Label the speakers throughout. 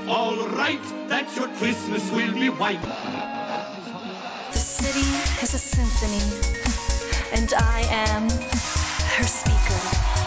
Speaker 1: All right, that your Christmas will be white.
Speaker 2: The city is a symphony, and I am her speaker.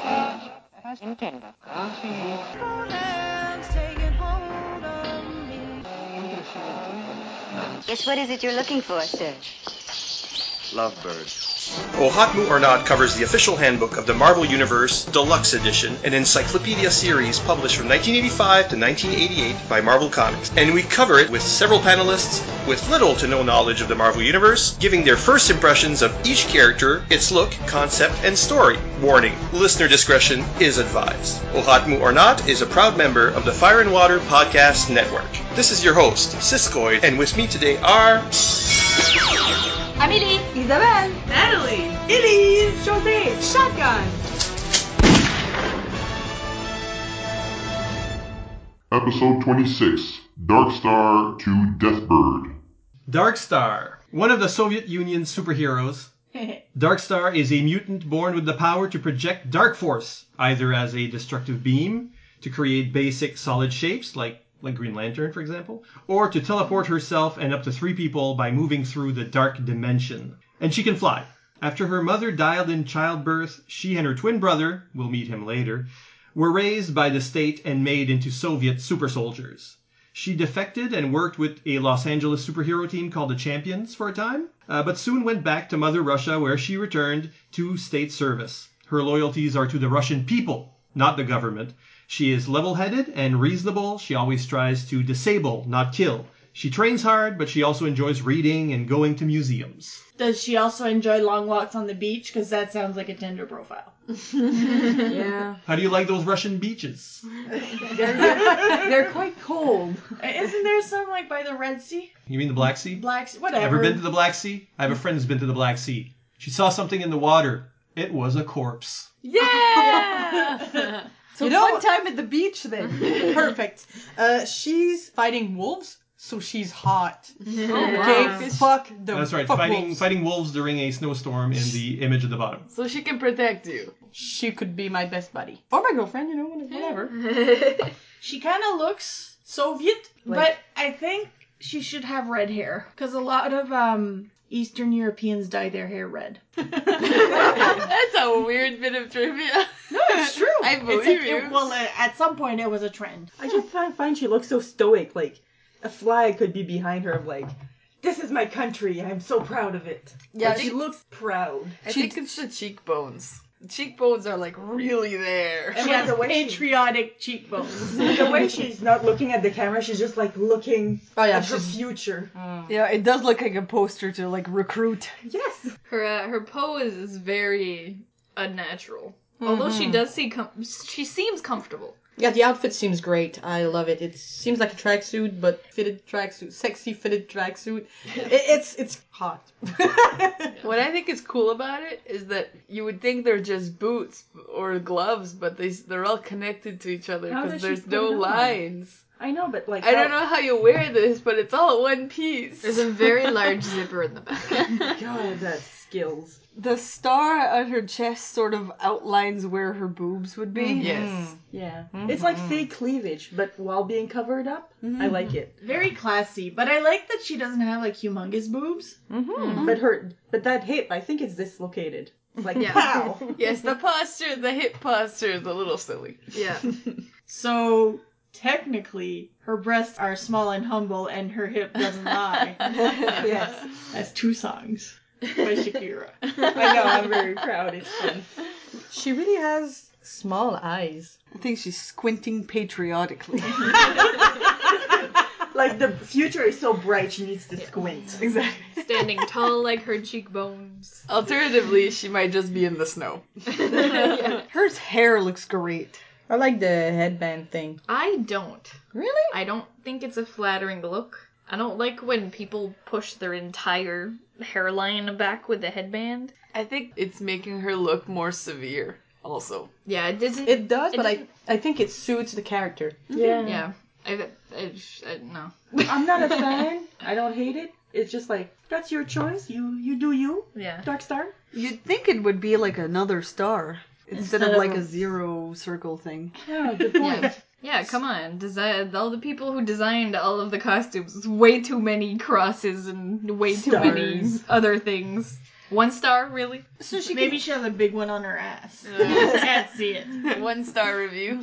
Speaker 3: Yes, what is it you're looking for, sir?
Speaker 4: Lovebird.
Speaker 5: Ohatmu or Not covers the official handbook of the Marvel Universe Deluxe Edition, an encyclopedia series published from 1985 to 1988 by Marvel Comics. And we cover it with several panelists with little to no knowledge of the Marvel Universe, giving their first impressions of each character, its look, concept, and story. Warning, listener discretion is advised. Ohatmu or Not is a proud member of the Fire and Water Podcast Network. This is your host, Siskoid, and with me today are...
Speaker 6: Amélie, Isabelle,
Speaker 7: Natalie, Elise,
Speaker 6: José, Shotgun.
Speaker 8: Episode 26, Darkstar to Deathbird.
Speaker 5: Darkstar, one of the Soviet Union's superheroes. Darkstar is a mutant born with the power to project dark force, either as a destructive beam to create basic solid shapes like Green Lantern, for example, or to teleport herself and up to 3 people by moving through the dark dimension. And she can fly. After her mother died in childbirth, she and her twin brother, we'll meet him later, were raised by the state and made into Soviet super soldiers. She defected and worked with a Los Angeles superhero team called the Champions for a time, but soon went back to Mother Russia, where she returned to state service. Her loyalties are to the Russian people, not the government. She is level-headed and reasonable. She always tries to disable, not kill. She trains hard, but she also enjoys reading and going to museums.
Speaker 7: Does she also enjoy long walks on the beach? Because that sounds like a Tinder profile.
Speaker 6: Yeah.
Speaker 5: How do you like those Russian beaches?
Speaker 6: They're quite cold.
Speaker 7: Isn't there some like by the Red Sea?
Speaker 5: You mean the Black Sea?
Speaker 7: Black Sea, whatever.
Speaker 5: Ever been to the Black Sea? I have a friend who's been to the Black Sea. She saw something in the water. It was a corpse.
Speaker 6: Yeah!
Speaker 9: So fun time at the beach then. Perfect. She's fighting wolves, so she's hot. Okay, fuck them.
Speaker 5: That's right, fighting wolves during a snowstorm in the image at the bottom.
Speaker 6: So she can protect you.
Speaker 9: She could be my best buddy. Or my girlfriend, whatever.
Speaker 7: She kind of looks Soviet, but I think she should have red hair. Because a lot of Eastern Europeans dye their hair red.
Speaker 6: That's a weird bit of trivia.
Speaker 7: No, it's true.
Speaker 6: I believe you.
Speaker 7: At some point it was a trend.
Speaker 9: I just find she looks so stoic, like a flag could be behind her of like, this is my country, I'm so proud of it.
Speaker 6: Yeah,
Speaker 9: she looks proud.
Speaker 6: I think it's the cheekbones. The cheekbones are like really there.
Speaker 7: She has patriotic cheekbones.
Speaker 9: The way she's not looking at the camera, she's just like looking at her future.
Speaker 10: Yeah, it does look like a poster to like recruit.
Speaker 9: Yes.
Speaker 6: Her pose is very unnatural. Although she does she seems comfortable.
Speaker 10: Yeah, the outfit seems great. I love it. It seems like a tracksuit, but fitted tracksuit, sexy fitted tracksuit. It's hot.
Speaker 6: What I think is cool about it is that you would think they're just boots or gloves, but they're all connected to each other because there's no lines.
Speaker 9: I know, but like...
Speaker 6: I don't know how you wear this, but it's all one piece.
Speaker 11: There's a very large zipper in the back.
Speaker 9: God, that's skills.
Speaker 10: The star on her chest sort of outlines where her boobs would be.
Speaker 6: Yes.
Speaker 9: Yeah. It's like fake cleavage, but while being covered up. I like it.
Speaker 7: Very classy, but I like that she doesn't have like humongous boobs.
Speaker 9: But that hip, I think it's dislocated. Like, pow!
Speaker 6: Yes, the hip posture is a little silly.
Speaker 11: Yeah.
Speaker 7: So... technically, her breasts are small and humble, and her hip doesn't lie.
Speaker 9: Yes.
Speaker 7: That's 2 songs by Shakira.
Speaker 9: I know, I'm very proud. It's fun. She really has small eyes.
Speaker 10: I think she's squinting patriotically.
Speaker 9: Like, the future is so bright, she needs to squint.
Speaker 10: Exactly.
Speaker 11: Standing tall like her cheekbones.
Speaker 6: Alternatively, she might just be in the snow.
Speaker 10: Her hair looks great.
Speaker 9: I like the headband thing.
Speaker 11: I don't.
Speaker 9: Really?
Speaker 11: I don't think it's a flattering look. I don't like when people push their entire hairline back with the headband.
Speaker 6: I think it's making her look more severe, also.
Speaker 11: Yeah, it doesn't...
Speaker 10: It does, but I think it suits the character.
Speaker 9: Yeah.
Speaker 11: Yeah. I no.
Speaker 9: I'm not a fan. I don't hate it. It's just like, that's your choice. You do you.
Speaker 11: Yeah.
Speaker 9: Darkstar.
Speaker 10: You'd think it would be like another star. Instead of like a 0 circle thing.
Speaker 9: Yeah, good point.
Speaker 11: Yeah. Yeah, come on. All the people who designed all of the costumes, way too many crosses and way too many other things. 1 star, really?
Speaker 7: So maybe she has a big one on her ass. Can't see it.
Speaker 6: 1 star review.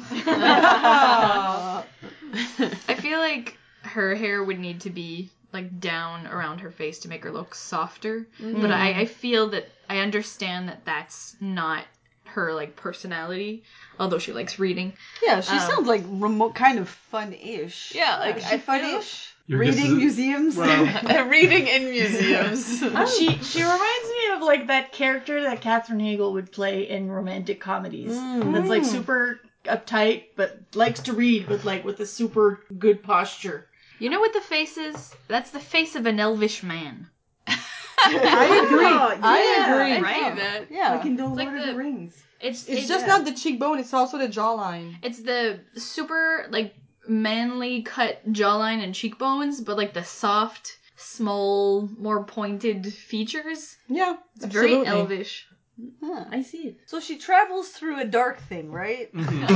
Speaker 11: I feel like her hair would need to be like down around her face to make her look softer. But I feel that I understand that that's not her like personality, although she likes reading.
Speaker 10: Yeah, she sounds like remote, kind of fun-ish.
Speaker 6: Yeah, like I
Speaker 10: fun-ish.
Speaker 5: Your
Speaker 10: Reading museums.
Speaker 5: Well,
Speaker 6: reading in museums.
Speaker 7: She reminds me of like that character that Katherine Hagel would play in romantic comedies. That's like super uptight, but likes to read with a super good posture.
Speaker 11: You know what the face is? That's the face of an elvish man.
Speaker 10: I agree. I agree.
Speaker 11: Right?
Speaker 6: That.
Speaker 10: Yeah.
Speaker 9: Like in the
Speaker 11: like
Speaker 9: Lord of the Rings.
Speaker 11: It's
Speaker 10: just not the cheekbone, it's also the jawline.
Speaker 11: It's the super, like, manly cut jawline and cheekbones, but, like, the soft, small, more pointed features.
Speaker 10: Yeah,
Speaker 11: it's very elvish.
Speaker 10: Huh, I see it. So she travels through a dark thing, right?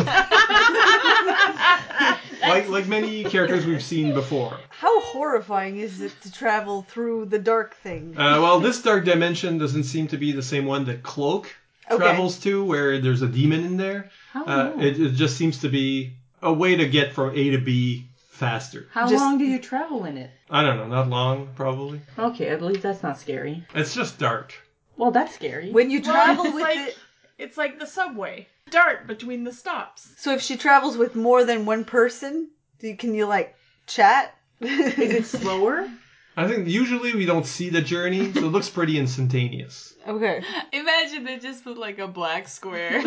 Speaker 5: like many characters we've seen before.
Speaker 10: How horrifying is it to travel through the dark thing?
Speaker 5: Well, this dark dimension doesn't seem to be the same one that Cloak travels to, where there's a demon in there. It just seems to be a way to get from A to B faster.
Speaker 9: How long do you travel in it?
Speaker 5: I don't know, not long, probably.
Speaker 9: Okay, at least that's not scary.
Speaker 5: It's just dark.
Speaker 9: Well, that's scary.
Speaker 10: When you travel
Speaker 7: it's like the subway. Dark between the stops.
Speaker 10: So if she travels with more than one person, can you like chat?
Speaker 9: Is it slower?
Speaker 5: I think usually we don't see the journey, so it looks pretty instantaneous.
Speaker 10: Okay.
Speaker 6: Imagine they just put like a black square.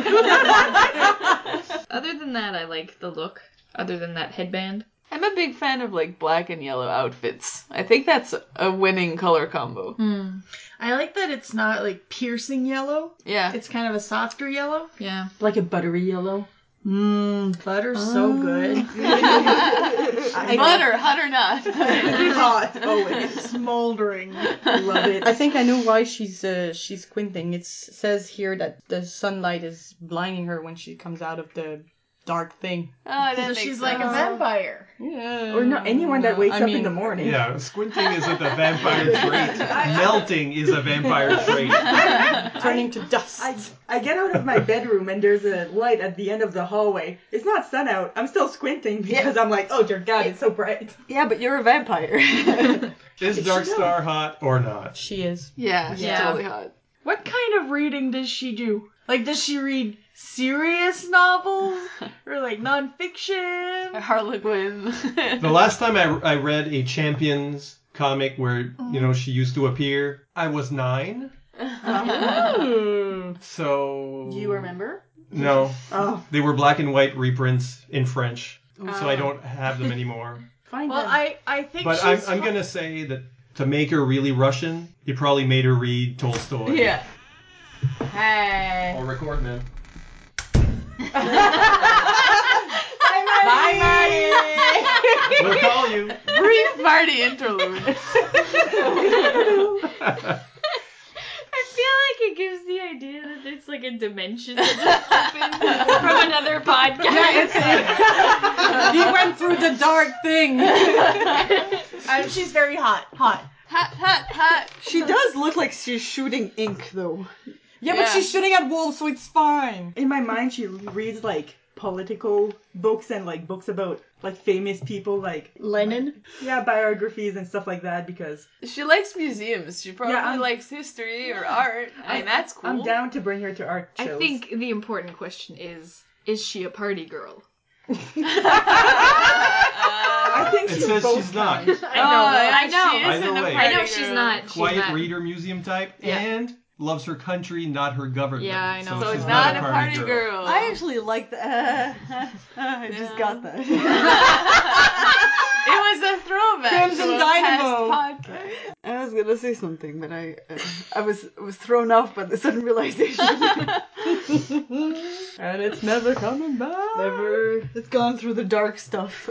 Speaker 11: Other than that, I like the look. Other than that headband.
Speaker 6: I'm a big fan of like black and yellow outfits. I think that's a winning color combo.
Speaker 7: I like that it's not like piercing yellow.
Speaker 6: Yeah.
Speaker 7: It's kind of a softer yellow.
Speaker 11: Yeah.
Speaker 9: Like a buttery yellow?
Speaker 7: Butter's so good.
Speaker 6: Butter, hot or not.
Speaker 10: Hot, always.
Speaker 7: Smoldering.
Speaker 10: Love it.
Speaker 9: I think I know why she's squinting. It says here that the sunlight is blinding her when she comes out of the dark thing.
Speaker 6: Oh, that
Speaker 7: So
Speaker 6: makes
Speaker 7: she's
Speaker 6: sense.
Speaker 7: like a vampire.
Speaker 9: Yeah.
Speaker 10: Or not anyone that wakes up in the morning.
Speaker 5: Yeah, squinting isn't a vampire trait. Melting is a vampire trait.
Speaker 9: Turning to dust.
Speaker 10: I get out of my bedroom and there's a light at the end of the hallway. It's not sun out. I'm still squinting because I'm like, oh dear God, it's so bright. Yeah, but you're a vampire.
Speaker 5: Is Darkstar hot or not?
Speaker 9: She is.
Speaker 6: Yeah, she's totally hot.
Speaker 7: What kind of reading does she do? Like, does she read serious novels? Or like nonfiction?
Speaker 6: Harlequin.
Speaker 5: The last time I read a Champions comic where, she used to appear, I was 9. So...
Speaker 10: Do you remember?
Speaker 5: No.
Speaker 10: Oh.
Speaker 5: They were black and white reprints in French, so I don't have them anymore.
Speaker 7: I think
Speaker 5: But I'm going to say that to make her really Russian, you probably made her read Tolstoy.
Speaker 6: Yeah.
Speaker 7: Hey.
Speaker 5: I'll record now.
Speaker 7: Bye, Marty.
Speaker 5: We'll call you.
Speaker 6: Brief Marty interlude.
Speaker 11: I feel like it gives the idea that it's like a dimension that just opened from another podcast.
Speaker 9: He went through the dark thing.
Speaker 7: She's very hot.
Speaker 6: Hot, hot, hot.
Speaker 10: She does look like she's shooting ink, though.
Speaker 9: Yeah, but she's shooting at wolves, so it's fine.
Speaker 10: In my mind, she reads, like, political books and, like, books about, like, famous people, like...
Speaker 7: Lenin?
Speaker 10: Yeah, biographies and stuff like that, because...
Speaker 6: She likes museums. She probably likes history or art. I mean, that's cool.
Speaker 10: I'm down to bring her to art shows.
Speaker 11: I think the important question is she a party girl?
Speaker 10: I think
Speaker 5: It
Speaker 10: she's
Speaker 5: says
Speaker 10: both
Speaker 5: she's not.
Speaker 10: kinds.
Speaker 11: I know.
Speaker 6: She isn't
Speaker 5: Either
Speaker 6: a
Speaker 5: way.
Speaker 6: party
Speaker 11: I know she's
Speaker 6: girl.
Speaker 11: not.
Speaker 5: Quiet reader museum type and loves her country, not her government.
Speaker 11: Yeah, I know.
Speaker 6: So
Speaker 5: she's
Speaker 6: not a party girl.
Speaker 10: I actually like that. I just got that.
Speaker 6: It was a throwback
Speaker 9: Crimson
Speaker 6: to a
Speaker 9: Dynamo.
Speaker 6: past podcast.
Speaker 10: I was gonna say something, but I was thrown off by the sudden realization.
Speaker 9: And it's never coming back.
Speaker 10: Never. It's gone through the dark stuff.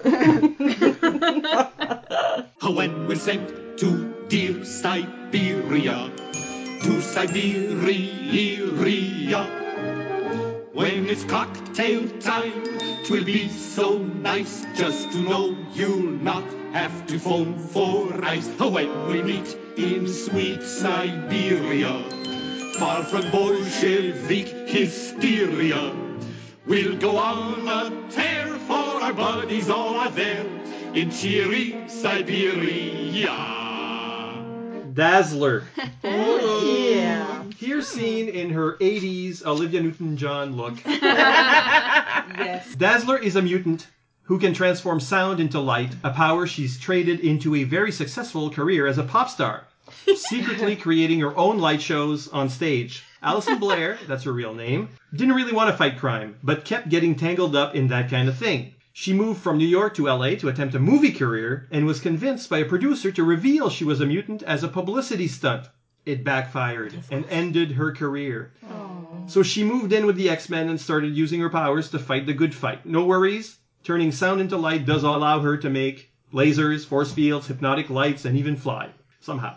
Speaker 1: When we're sent to dear Siberia, to Siberia, When it's cocktail time, 'twill be so nice just to know you'll not have to phone for ice. When we meet in sweet Siberia, far from Bolshevik hysteria, we'll go on a tear, for our buddies all are there in cheery Siberia.
Speaker 5: Dazzler.
Speaker 10: Yeah.
Speaker 5: Here seen in her 80s Olivia Newton-John look.
Speaker 10: Yes.
Speaker 5: Dazzler is a mutant who can transform sound into light, a power she's traded into a very successful career as a pop star, secretly creating her own light shows on stage. Alison Blair, that's her real name, didn't really want to fight crime, but kept getting tangled up in that kind of thing. She moved from New York to LA to attempt a movie career and was convinced by a producer to reveal she was a mutant as a publicity stunt. It backfired and ended her career. So she moved in with the X-Men and started using her powers to fight the good fight. No worries, turning sound into light does allow her to make lasers, force fields, hypnotic lights, and even fly. Somehow.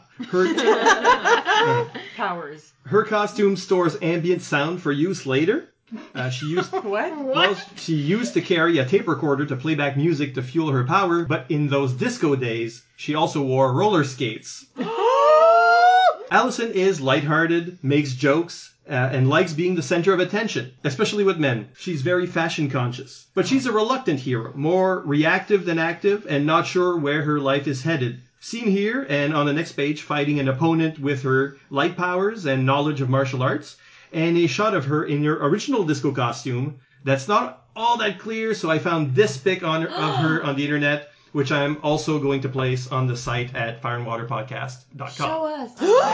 Speaker 10: Powers.
Speaker 5: Her costume stores ambient sound for use later. She used Well, she used to carry a tape recorder to play back music to fuel her power, but in those disco days, she also wore roller skates. Allison is lighthearted, makes jokes, and likes being the center of attention, especially with men. She's very fashion conscious. But she's a reluctant hero, more reactive than active, and not sure where her life is headed. Seen here and on the next page fighting an opponent with her light powers and knowledge of martial arts, and a shot of her in her original disco costume that's not all that clear, so I found this pic of her on the internet, which I'm also going to place on the site at fireandwaterpodcast.com.
Speaker 10: Show us.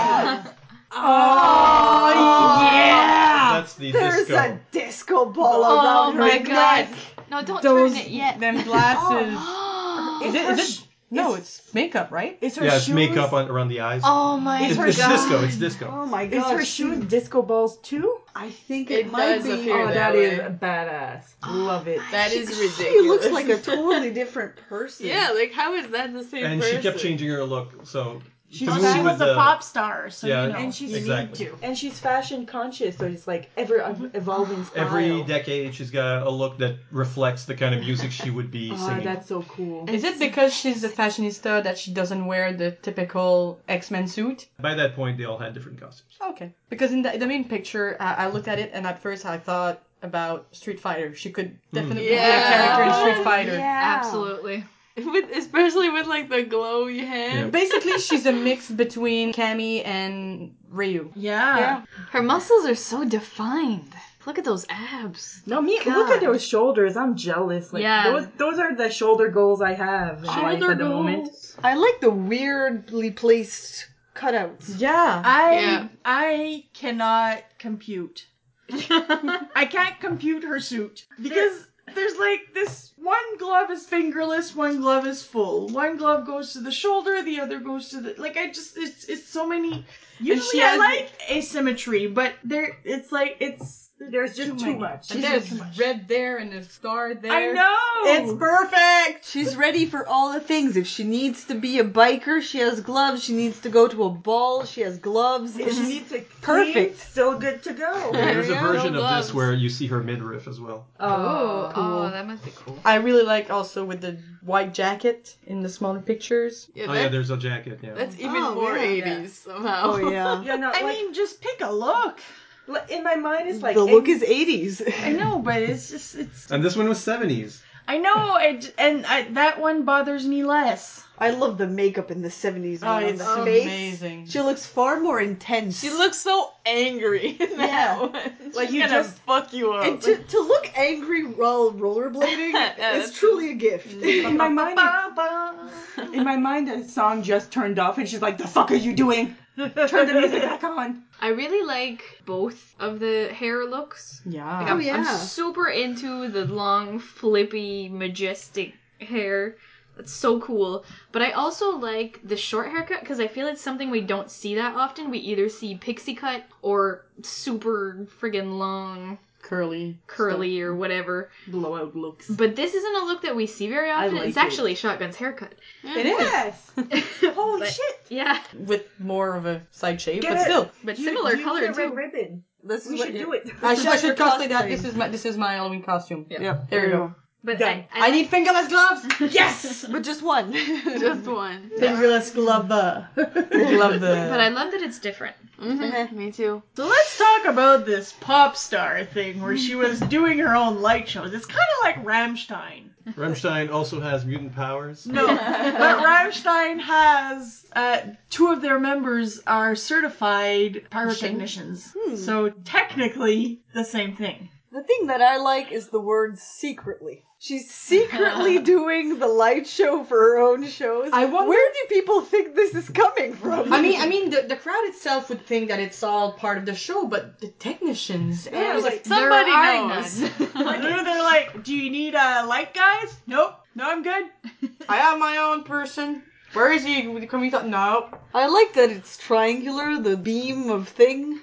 Speaker 7: Oh, yeah!
Speaker 5: That's the
Speaker 10: There's
Speaker 5: disco.
Speaker 10: a disco ball around her
Speaker 11: my
Speaker 10: neck.
Speaker 11: God. No, don't turn it yet.
Speaker 9: Them glasses.
Speaker 10: Is it?
Speaker 9: No, it's makeup, right?
Speaker 10: Is her
Speaker 5: Yeah, it's
Speaker 10: shoes?
Speaker 5: makeup around the eyes.
Speaker 11: Oh my
Speaker 5: It's
Speaker 11: god.
Speaker 5: disco. It's disco.
Speaker 10: Oh my
Speaker 9: Is
Speaker 10: god.
Speaker 9: her
Speaker 10: Is her shoes disco balls too?
Speaker 9: I think
Speaker 6: It does appear
Speaker 10: Oh,
Speaker 6: that
Speaker 10: that
Speaker 6: way.
Speaker 10: is badass. Love it.
Speaker 6: That is ridiculous.
Speaker 10: She looks like a totally different person.
Speaker 6: Yeah, like how is that the same
Speaker 5: And
Speaker 6: person?
Speaker 5: she kept changing her look, so
Speaker 7: She
Speaker 5: to
Speaker 7: was,
Speaker 5: move
Speaker 7: she was
Speaker 5: with
Speaker 7: a
Speaker 5: the-
Speaker 7: pop star, so
Speaker 5: Yeah,
Speaker 7: you know.
Speaker 10: And she's
Speaker 5: Exactly.
Speaker 10: And she's fashion conscious, so it's like ever evolving style.
Speaker 5: Every decade, she's got a look that reflects the kind of music she would be
Speaker 10: Oh,
Speaker 5: singing.
Speaker 10: that's so cool.
Speaker 9: Is it because she's a fashionista that she doesn't wear the typical X-Men suit?
Speaker 5: By that point, they all had different costumes.
Speaker 9: Okay. Because in the main picture, I looked at it and at first I thought about Street Fighter. She could definitely be a character in Street Fighter.
Speaker 11: Absolutely.
Speaker 6: Especially with like the glowy hand.
Speaker 9: Basically, she's a mix between Cammy and Ryu.
Speaker 7: Yeah.
Speaker 11: Her muscles are so defined. Look at those abs.
Speaker 10: No, me.
Speaker 11: God.
Speaker 10: Look at those shoulders. I'm jealous. Like,
Speaker 11: Yeah.
Speaker 10: those are the shoulder goals I have in life at the moment.
Speaker 12: I like the weirdly placed cutouts.
Speaker 10: Yeah.
Speaker 7: I cannot compute. I can't compute her suit because there's like this one glove is fingerless, one glove is full. One glove goes to the shoulder, the other goes to the it's so many. Usually
Speaker 9: she
Speaker 7: I
Speaker 9: has-
Speaker 7: like asymmetry, but
Speaker 10: There's just too much.
Speaker 9: And there's red there and a star there.
Speaker 7: I know.
Speaker 12: It's perfect. She's ready for all the things. If she needs to be a biker, she has gloves. She needs to go to a ball, she has gloves.
Speaker 10: If she needs to
Speaker 12: Perfect.
Speaker 10: clean, still good to go.
Speaker 5: There's a version of
Speaker 6: gloves.
Speaker 5: this where you see her midriff as well.
Speaker 11: Oh, that must be cool.
Speaker 9: I really like also with the white jacket in the smaller pictures.
Speaker 6: Yeah,
Speaker 5: Oh
Speaker 6: that-
Speaker 5: yeah, there's a jacket. Yeah.
Speaker 6: that's even
Speaker 12: Oh,
Speaker 6: more
Speaker 12: yeah.
Speaker 6: 80s somehow.
Speaker 12: Oh yeah.
Speaker 10: Yeah, no,
Speaker 7: I
Speaker 10: like,
Speaker 7: mean, just pick a look.
Speaker 10: in my mind, it's like
Speaker 12: the look is 80s.
Speaker 7: I know, but it's.
Speaker 5: And this one was 70s.
Speaker 7: I know, that one bothers me less.
Speaker 12: I love the makeup in the 70s one on
Speaker 9: it's
Speaker 12: the face.
Speaker 9: amazing.
Speaker 12: She looks far more intense.
Speaker 6: She looks so angry now.
Speaker 10: Like
Speaker 6: She's
Speaker 10: you
Speaker 6: gonna
Speaker 10: just-
Speaker 6: fuck you up.
Speaker 12: And to look angry while rollerblading
Speaker 6: that's
Speaker 12: is truly a gift.
Speaker 10: in my mind. In my mind, the song just turned off, and she's like, "The fuck are you doing? Turn the music back on."
Speaker 11: I really like both of the hair looks.
Speaker 9: Yeah.
Speaker 11: Like, I'm
Speaker 12: yeah.
Speaker 11: super into the long, flippy, majestic hair. That's so cool. But I also like the short haircut because I feel it's something we don't see that often. We either see pixie cut or super friggin' long,
Speaker 9: Curly
Speaker 11: or whatever.
Speaker 10: Blowout looks.
Speaker 11: But this isn't a look that we see very often.
Speaker 10: like
Speaker 11: It's
Speaker 10: it.
Speaker 11: actually Shotgun's haircut.
Speaker 10: It is. Holy
Speaker 11: But-
Speaker 10: shit!
Speaker 11: Yeah.
Speaker 9: with more of a side shape,
Speaker 10: Get
Speaker 9: but
Speaker 10: it.
Speaker 9: still.
Speaker 11: But
Speaker 10: You
Speaker 11: similar
Speaker 10: need
Speaker 11: color
Speaker 10: a red
Speaker 11: too.
Speaker 10: ribbon.
Speaker 12: This is
Speaker 10: We
Speaker 12: what
Speaker 10: should
Speaker 12: you-
Speaker 10: do it.
Speaker 9: I
Speaker 12: This is what
Speaker 9: should
Speaker 12: you're
Speaker 9: cosplay that.
Speaker 12: cosplaying.
Speaker 9: This is my Halloween costume.
Speaker 12: Yep.
Speaker 9: There you go.
Speaker 11: But
Speaker 10: Done.
Speaker 9: I need fingerless gloves.
Speaker 12: Yes, but just one.
Speaker 6: Just one.
Speaker 7: Fingerless glover.
Speaker 9: Love the.
Speaker 11: But I love that it's different.
Speaker 6: Me too.
Speaker 7: So let's talk about this pop star thing where she was doing her own light shows. It's kind of like Rammstein.
Speaker 5: Rammstein also has mutant powers.
Speaker 7: No, but Rammstein has two of their members are certified pyrotechnicians. So technically the same thing.
Speaker 12: The thing that I like is the word secretly. She's secretly doing the light show for her own shows.
Speaker 9: I wonder-
Speaker 12: Where do people think this is coming from?
Speaker 9: I mean, the crowd itself would think that it's all part of the show, but the technicians and
Speaker 12: like,
Speaker 6: Somebody
Speaker 11: There are
Speaker 6: knows.
Speaker 7: They're like, do you need light guys? Nope. No, I'm good.
Speaker 9: I have my own person. Where is he? Can we talk? No.
Speaker 12: I like that it's triangular, the beam of thing.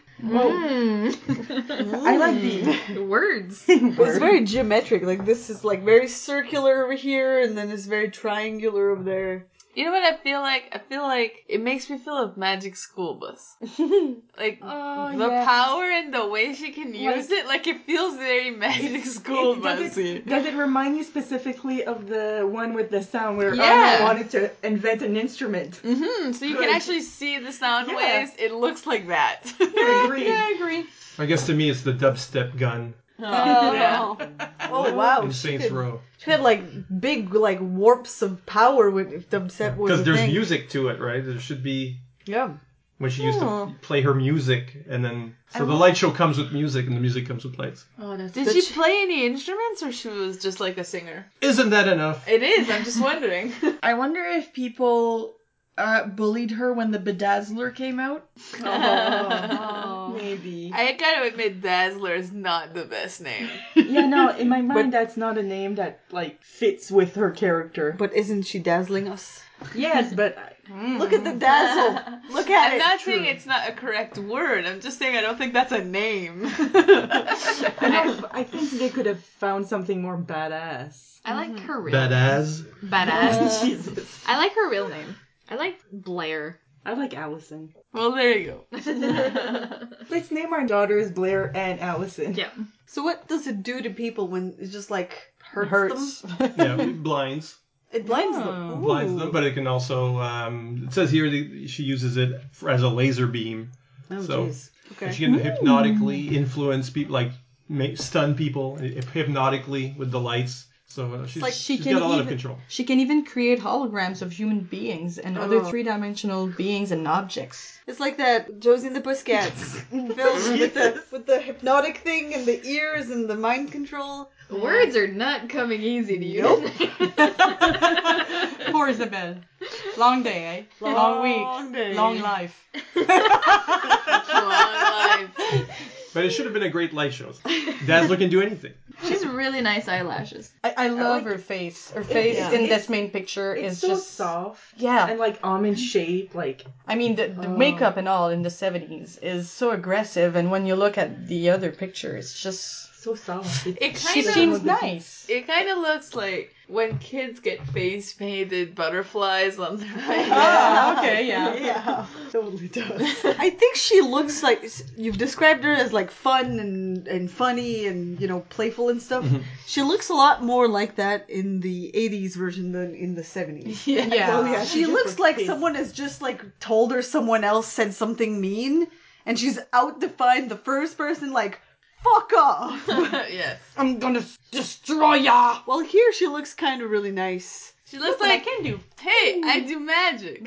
Speaker 7: I like the
Speaker 11: Words.
Speaker 12: It's very geometric. Like this is like very circular over here, and then it's very triangular over there.
Speaker 6: You know what I feel like? I feel like it makes me feel like Magic School Bus. Like the power and the way she can use it, like it feels very Magic School Busy.
Speaker 10: Does it remind you specifically of the one with the sound where
Speaker 6: Yeah.
Speaker 10: Anna wanted to invent an instrument?
Speaker 6: So you
Speaker 10: Good.
Speaker 6: can actually see the sound
Speaker 10: Yeah.
Speaker 6: waves. It looks like that.
Speaker 10: I agree.
Speaker 9: I agree.
Speaker 5: I guess to me it's the dubstep gun
Speaker 12: Oh, oh wow!
Speaker 5: in Saints Row.
Speaker 12: She had like big like warps of power with dubstep was
Speaker 5: Because
Speaker 12: a
Speaker 5: there's
Speaker 12: thing.
Speaker 5: music to it, right? There should be
Speaker 12: Yeah.
Speaker 5: when she used to play her music, and then so the light show comes with music, and the music comes with lights.
Speaker 6: Did she play any instruments, or she was just like a singer?
Speaker 5: Isn't that enough?
Speaker 6: It is. I'm just wondering.
Speaker 7: I wonder if people bullied her when the Bedazzler came out.
Speaker 10: Maybe.
Speaker 6: I gotta admit, Dazzler is not the best name.
Speaker 10: Yeah, no, in my mind that's not a name that like fits with her character.
Speaker 12: But isn't she dazzling us?
Speaker 10: Yes, but
Speaker 12: Look at the dazzle. Look at
Speaker 6: I'm
Speaker 12: it.
Speaker 6: not saying it's not a correct word. I'm just saying I don't think that's a name.
Speaker 10: I think they could have found something more badass.
Speaker 11: I like her real
Speaker 5: Badass.
Speaker 11: Badass.
Speaker 10: Jesus.
Speaker 11: I like her real name. I like Blair.
Speaker 10: I like Allison.
Speaker 6: Well, there you go.
Speaker 10: Let's name our daughters Blair and Allison.
Speaker 11: Yeah.
Speaker 12: So what does it do to people when it just like hurts,
Speaker 9: Hurts.
Speaker 12: them?
Speaker 5: Yeah, it blinds.
Speaker 12: It blinds them.
Speaker 5: Blinds
Speaker 12: Ooh.
Speaker 5: them, but it can also. It says here that she uses it as a laser beam.
Speaker 12: Oh
Speaker 5: So
Speaker 12: jeez. Okay.
Speaker 5: she can hypnotically influence people, like stun people hypnotically with the lights. So she's,
Speaker 9: Like
Speaker 5: she's got a lot of control.
Speaker 9: She can even create holograms of human beings and other three-dimensional beings and objects.
Speaker 12: It's like that Josie and the Pussycats film with the hypnotic thing and the ears and the mind control.
Speaker 11: Words are not coming ezy to you.
Speaker 12: Nope.
Speaker 9: Poor Isabel. Long day, eh? Long week.
Speaker 12: day.
Speaker 9: Long life.
Speaker 6: Long life.
Speaker 5: But it should have been a great light show. Dazzler can do anything.
Speaker 11: She has really nice eyelashes.
Speaker 9: I love her face. Her face in this main picture
Speaker 10: It's
Speaker 9: is
Speaker 10: so
Speaker 9: just
Speaker 10: soft.
Speaker 9: Yeah.
Speaker 10: And like almond shaped, like
Speaker 9: I mean, the makeup and all in the 70s is so aggressive, and when you look at the other picture, it's just...
Speaker 10: so soft.
Speaker 9: She seems nice.
Speaker 6: It kind of looks like when kids get face painted butterflies on their face.
Speaker 9: Oh, okay, yeah.
Speaker 12: Yeah, totally does. I think she looks like you've described her as like fun and funny and playful and stuff. She looks a lot more like that in the 80s version than in the 70s.
Speaker 6: Yeah.
Speaker 10: Well, yeah,
Speaker 12: She looks like someone has just like told her someone else said something mean, and she's out to find the first person like, fuck off.
Speaker 6: Yes.
Speaker 9: I'm gonna destroy ya!
Speaker 12: Well, here she looks kind of really nice.
Speaker 6: She looks
Speaker 9: What
Speaker 6: like,
Speaker 9: I can do.
Speaker 6: hey, I do magic.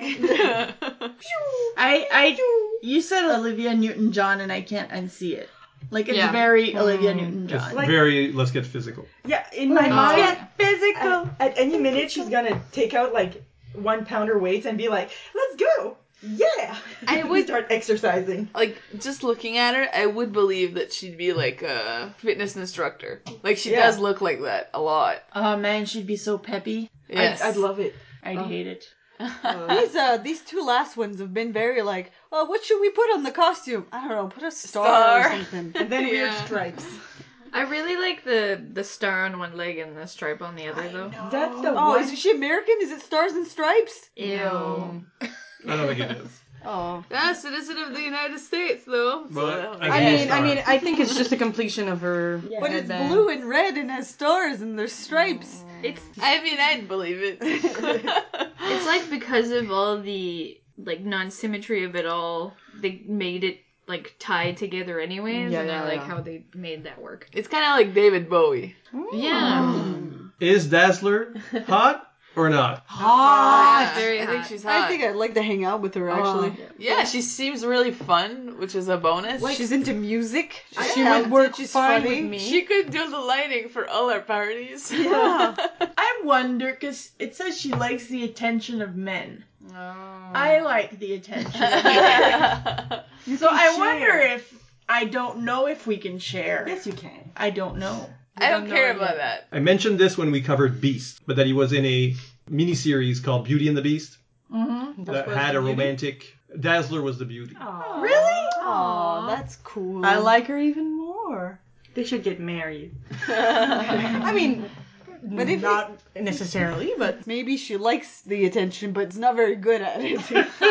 Speaker 7: You said Olivia Newton-John and I can't unsee it. Like it's
Speaker 11: Yeah.
Speaker 7: very Olivia
Speaker 5: It's
Speaker 7: Newton-John.
Speaker 5: very. Let's get physical.
Speaker 10: Yeah, in my mind,
Speaker 7: Get physical.
Speaker 10: at any minute she's gonna take out like 1 pounder weights and be like, "Let's go, yeah!"
Speaker 6: I would
Speaker 10: start exercising.
Speaker 6: like just looking at her. I would believe that she'd be like a fitness instructor. Like she
Speaker 10: Yeah.
Speaker 6: does look like that a lot.
Speaker 7: Oh man, she'd be so peppy.
Speaker 6: Yes,
Speaker 10: I'd love it.
Speaker 7: I'd hate it.
Speaker 12: These two last ones have been very like, oh, what should we put on the costume? I don't know, put a star. Or something.
Speaker 10: And then weird
Speaker 6: Yeah.
Speaker 10: stripes.
Speaker 11: I really like the star on one leg and the stripe on the other, though.
Speaker 10: That's the
Speaker 12: Oh,
Speaker 10: one.
Speaker 12: is she American? Is it Stars and Stripes?
Speaker 11: Ew.
Speaker 5: I don't think it is.
Speaker 12: Oh.
Speaker 6: Yeah, citizen of the United States, though.
Speaker 5: Well,
Speaker 9: I think it's just a completion of her.
Speaker 12: But it's
Speaker 9: headband.
Speaker 12: blue and red and has stars and there's stripes.
Speaker 6: I'd believe it.
Speaker 11: It's like because of all the like non-symmetry of it all, they made it like tied together anyways, and I like how they made that work.
Speaker 6: It's kind of like David Bowie.
Speaker 11: Yeah.
Speaker 5: Is Dazzler hot or not?
Speaker 12: Hot.
Speaker 6: I think she's hot.
Speaker 12: I think I'd like to hang out with her actually.
Speaker 6: Yeah, she seems really fun, which is a bonus.
Speaker 12: Like, she's into music.
Speaker 9: She would work fine
Speaker 12: funny.
Speaker 9: with me.
Speaker 6: She could do the lighting for all our parties.
Speaker 7: Yeah. I wonder, because it says she likes the attention of men. I like the attention of men. So I wonder if, I don't know if we can share.
Speaker 10: Yes, you can.
Speaker 7: I don't know.
Speaker 6: I don't care about that.
Speaker 5: I mentioned this when we covered Beast, but that he was in a miniseries called Beauty and the Beast that had a romantic. Dazzler was the beauty.
Speaker 7: Aww.
Speaker 9: Really?
Speaker 12: Oh, that's cool.
Speaker 9: I like her even more.
Speaker 10: They should get married.
Speaker 9: I mean, but not necessarily, but
Speaker 12: maybe she likes the attention, but is not very good at it.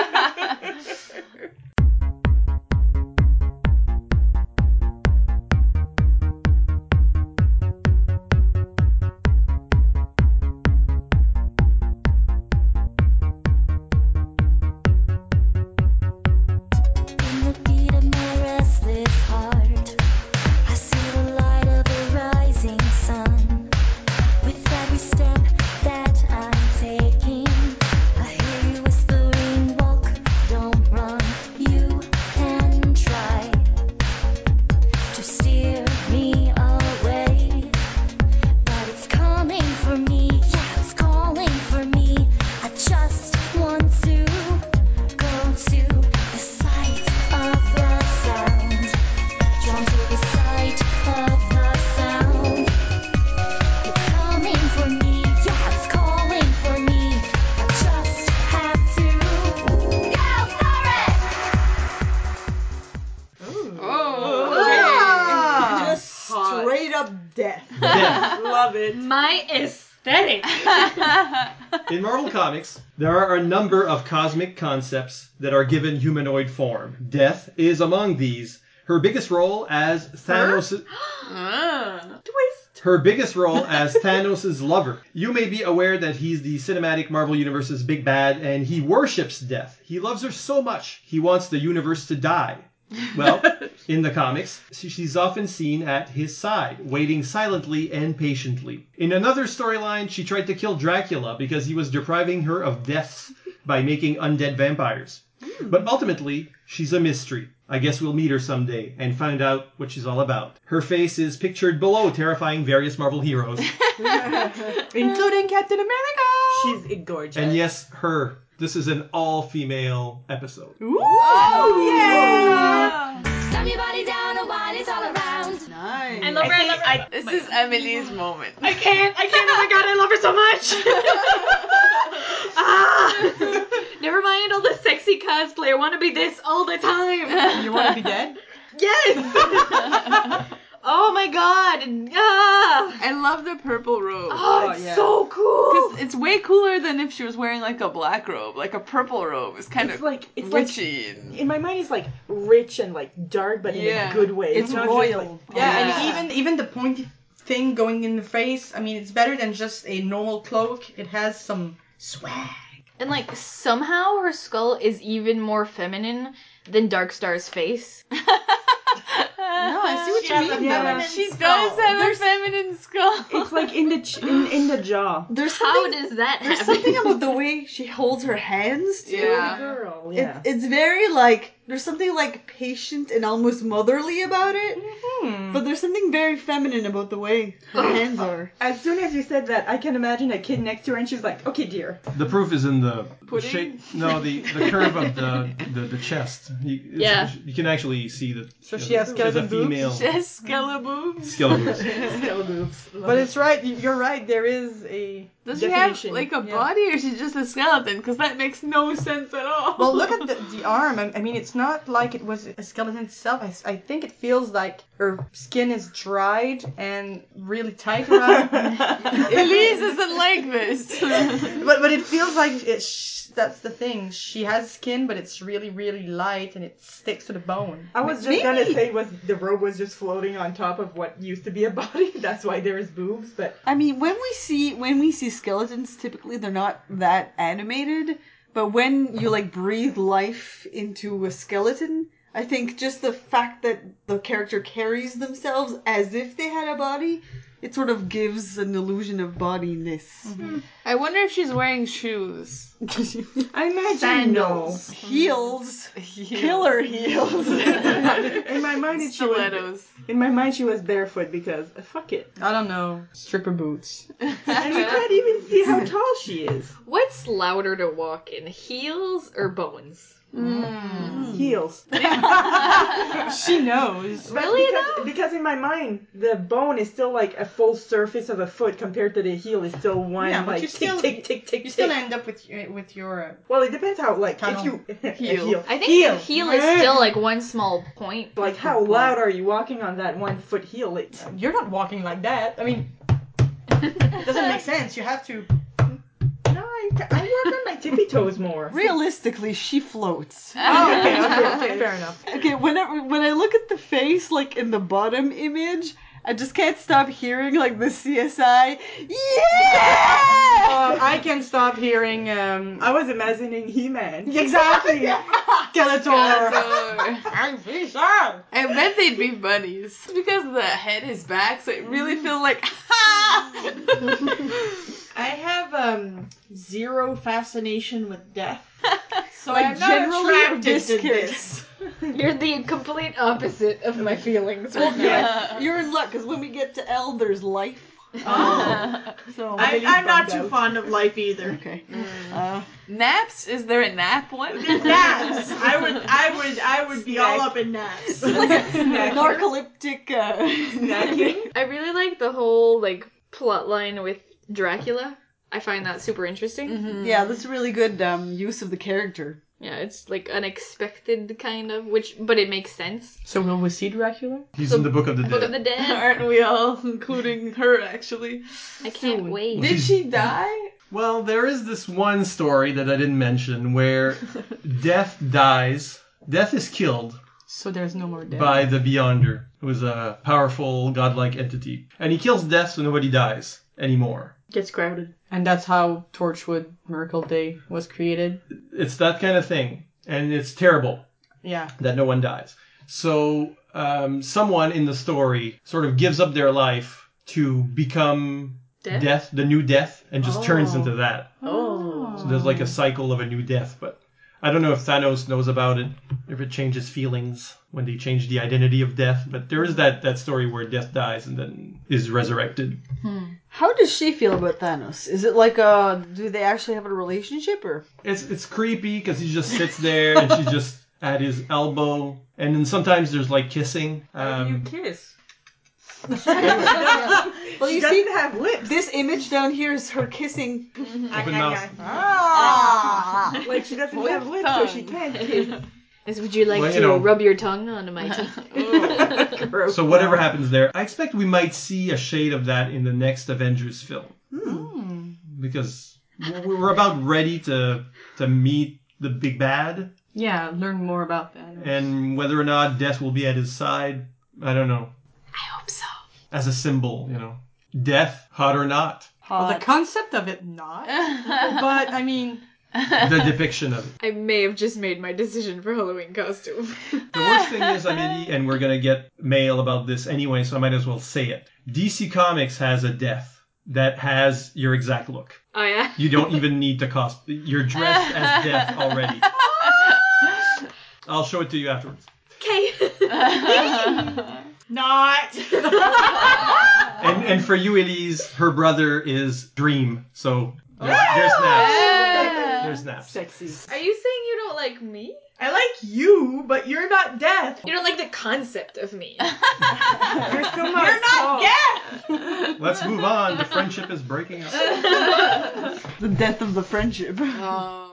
Speaker 10: Love it.
Speaker 11: My aesthetic.
Speaker 5: In Marvel Comics, there are a number of cosmic concepts that are given humanoid form. Death is among these. Her biggest role as Thanos' Her biggest role as Thanos' lover. You may be aware that he's the cinematic Marvel Universe's big bad, and he worships death. He loves her so much, he wants the universe to die. Well, in the comics, she's often seen at his side, waiting silently and patiently. In another storyline, she tried to kill Dracula because he was depriving her of deaths by making undead vampires. But ultimately, she's a mystery. I guess we'll meet her someday and find out what she's all about. Her face is pictured below, terrifying various Marvel heroes.
Speaker 9: including Captain America.
Speaker 10: She's gorgeous.
Speaker 5: And yes, her. This is an all-female episode.
Speaker 9: Ooh! Oh,
Speaker 2: yeah! Slam your body down and wine is all around.
Speaker 12: Nice.
Speaker 11: I love her, I love her.
Speaker 6: This is Emily's moment.
Speaker 11: I can't, oh my god, I love her so much! Never mind all the sexy cosplay, I want to be this all the time!
Speaker 9: You want to be dead?
Speaker 11: Yes! Oh my god!
Speaker 6: I love the purple robe.
Speaker 11: Oh, it's so cool!
Speaker 6: Because it's way cooler than if she was wearing like a black robe. Like a purple robe is kind of witchy.
Speaker 10: In my mind, it's like rich and like dark, but in a good way.
Speaker 9: It's
Speaker 10: not
Speaker 9: royal.
Speaker 10: Just like,
Speaker 9: And even the pointy thing going in the face, I mean, it's better than just a normal cloak. It has some swag.
Speaker 11: And like, somehow her skull is even more feminine than Darkstar's face.
Speaker 12: No, I see what you mean.
Speaker 10: Yeah.
Speaker 6: She does have a feminine skull.
Speaker 10: It's like in the in the jaw.
Speaker 11: How does that
Speaker 12: There's
Speaker 11: happen?
Speaker 12: something about the way she holds her hands too.
Speaker 6: Yeah.
Speaker 10: Girl, yeah.
Speaker 12: It's very like, there's something like patient and almost motherly about it. But there's something very feminine about the way her hands are.
Speaker 10: As soon as you said that, I can imagine a kid next to her and she's like, okay, dear.
Speaker 5: The proof is in the
Speaker 6: Pudding?
Speaker 5: shape. No, the curve of the chest. You can actually see that.
Speaker 9: So she has skeleton
Speaker 5: a female.
Speaker 6: She has skeleton boobs.
Speaker 5: Skeleton
Speaker 10: boobs.
Speaker 9: But it's right, you're right, there is a
Speaker 6: Does she have
Speaker 10: definition.
Speaker 6: like a body or is she just a skeleton? Because that makes no sense at all.
Speaker 9: Well, look at the arm. I mean, it's not like it was a skeleton itself. I think it feels like her skin is dried and really tight around.
Speaker 6: Elise isn't like this.
Speaker 9: but it feels like that's the thing. She has skin, but it's really, really light and it sticks to the bone.
Speaker 10: I was just gonna say the robe was just floating on top of what used to be a body. That's why there's boobs. But
Speaker 12: I mean, when we see skeletons, typically they're not that animated. But when you like breathe life into a skeleton, I think just the fact that the character carries themselves as if they had a body, it sort of gives an illusion of bodiness.
Speaker 6: Mm-hmm. I wonder if she's wearing shoes.
Speaker 10: I imagine
Speaker 12: sandals, heels, killer heels.
Speaker 10: In my mind, she was barefoot because fuck it.
Speaker 9: I don't know. Stripper boots.
Speaker 10: And we can't even see how tall she is.
Speaker 11: What's louder to walk in, heels or bones?
Speaker 10: Heels.
Speaker 9: She knows.
Speaker 10: But because in my mind, the bone is still like a full surface of a foot compared to the heel is still one like
Speaker 9: you still,
Speaker 10: tick.
Speaker 9: You still end up with your.
Speaker 10: Well, it depends how like if you
Speaker 11: heel. I think the heel is still like one small point.
Speaker 10: Like how loud are you walking on that 1 foot heel?
Speaker 9: You're not walking like that. I mean, it doesn't make sense. You have to.
Speaker 10: I work on my tippy toes more.
Speaker 12: Realistically, she floats.
Speaker 10: Oh, okay, fair enough.
Speaker 12: Okay, when I look at the face, like in the bottom image, I just can't stop hearing like the CSI. Yeah!
Speaker 9: I can't stop hearing.
Speaker 10: I was imagining He-Man.
Speaker 9: Exactly. Skeletor.
Speaker 6: I'm Fisher. I bet they'd be buddies because the head is back, so it really feels like.
Speaker 7: I have zero fascination with death. So
Speaker 12: like
Speaker 7: I'm not
Speaker 12: generally
Speaker 7: attracted to
Speaker 12: this.
Speaker 11: You're the complete opposite of my feelings right now.
Speaker 12: Yeah, you're in luck because when we get to L, there's life.
Speaker 7: So I'm not too fond of life either.
Speaker 12: Okay.
Speaker 6: Naps? Is there a nap one?
Speaker 7: Naps. I would be all up in naps.
Speaker 12: Narcoleptic
Speaker 10: snacking.
Speaker 11: I really like the whole like plot line with Dracula. I find that super interesting.
Speaker 12: Mm-hmm. Yeah, that's a really good use of the character.
Speaker 11: Yeah, it's like unexpected kind of, but it makes sense.
Speaker 9: So will we see Dracula?
Speaker 5: He's in the Book of the Dead.
Speaker 11: Book of the Dead.
Speaker 6: Aren't we all, including her, actually?
Speaker 11: I can't wait.
Speaker 6: Did she die?
Speaker 5: Well, there is this one story that I didn't mention where Death dies. Death is killed.
Speaker 9: So there's no more death.
Speaker 5: By the Beyonder, who is a powerful godlike entity. And he kills Death so nobody dies anymore.
Speaker 7: Gets crowded.
Speaker 9: And that's how Torchwood Miracle Day was created.
Speaker 5: It's that kind of thing. And it's terrible.
Speaker 9: Yeah.
Speaker 5: That no one dies. So someone in the story sort of gives up their life to become Death, the new Death, and just turns into that.
Speaker 11: Oh.
Speaker 5: So there's like a cycle of a new Death, but I don't know if Thanos knows about it, if it changes feelings when they change the identity of Death, but there is that story where Death dies and then is resurrected.
Speaker 12: How does she feel about Thanos? Is it like do they actually have a relationship or?
Speaker 5: It's creepy because he just sits there and she's just at his elbow, and then sometimes there's like kissing.
Speaker 10: How do you kiss?
Speaker 12: Well, you
Speaker 10: she
Speaker 12: see,
Speaker 10: doesn't have lips.
Speaker 12: This image down here is her kissing.
Speaker 5: Open mouth.
Speaker 10: Like she doesn't have lips, so she can't kiss.
Speaker 11: Would you like to rub your tongue onto my teeth?
Speaker 5: So whatever happens there, I expect we might see a shade of that in the next Avengers film. Because we're about ready to meet the big bad.
Speaker 9: Yeah, learn more about that.
Speaker 5: And whether or not Death will be at his side, I don't know.
Speaker 11: I hope so.
Speaker 5: As a symbol, Death, hot or not.
Speaker 9: Well, the concept of it, not. But, I mean...
Speaker 5: The depiction of it.
Speaker 11: I may have just made my decision for Halloween costume.
Speaker 5: The worst thing is, Amelie, and we're going to get mail about this anyway, so I might as well say it. DC Comics has a Death that has your exact look.
Speaker 11: Oh, yeah?
Speaker 5: You don't even need to cosplay. You're dressed as Death already. I'll show it to you afterwards.
Speaker 11: Okay.
Speaker 7: Not.
Speaker 5: And for you, Elise, her brother is Dream, so there's Naps. There's Naps.
Speaker 10: Sexy.
Speaker 11: Are you saying you don't like me?
Speaker 7: I like you, but you're not Death.
Speaker 11: You don't like the concept of me.
Speaker 10: You're still not
Speaker 7: You're not Death.
Speaker 5: Let's move on. The friendship is breaking up.
Speaker 12: The death of the friendship.
Speaker 2: No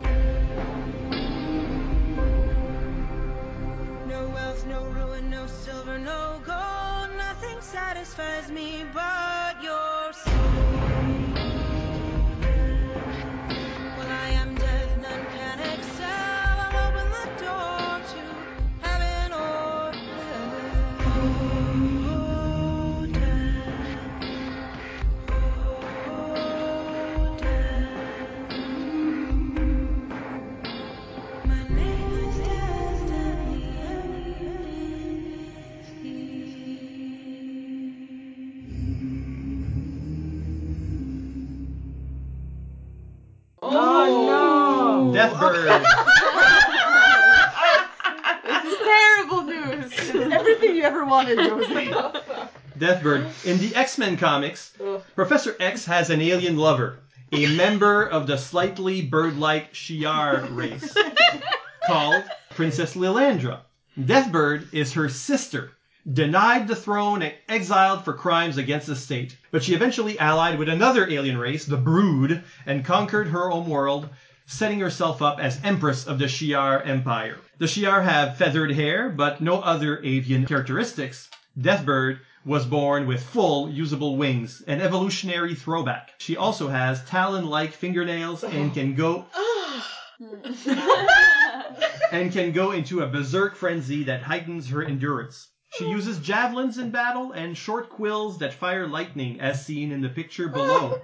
Speaker 2: wealth, no ruin, no silver, no gold.
Speaker 13: satisfies me but your soul. Well, I am deaf, none can excel. I'll open the door to heaven or hell. Oh, death. Oh, death. My name is Destiny, and it is
Speaker 7: Oh, no.
Speaker 5: Deathbird.
Speaker 6: This is terrible news.
Speaker 12: It's everything you ever wanted, Josie.
Speaker 5: Deathbird. In the X-Men comics, Professor X has an alien lover, a member of the slightly bird-like Shi'ar race, called Princess Lilandra. Deathbird is her sister, denied the throne and exiled for crimes against the state. But she eventually allied with another alien race, the Brood, and conquered her home world, setting herself up as Empress of the Shi'ar Empire. The Shi'ar have feathered hair, but no other avian characteristics. Deathbird was born with full usable wings, an evolutionary throwback. She also has talon-like fingernails and can go into a berserk frenzy that heightens her endurance. She uses javelins in battle and short quills that fire lightning, as seen in the picture below.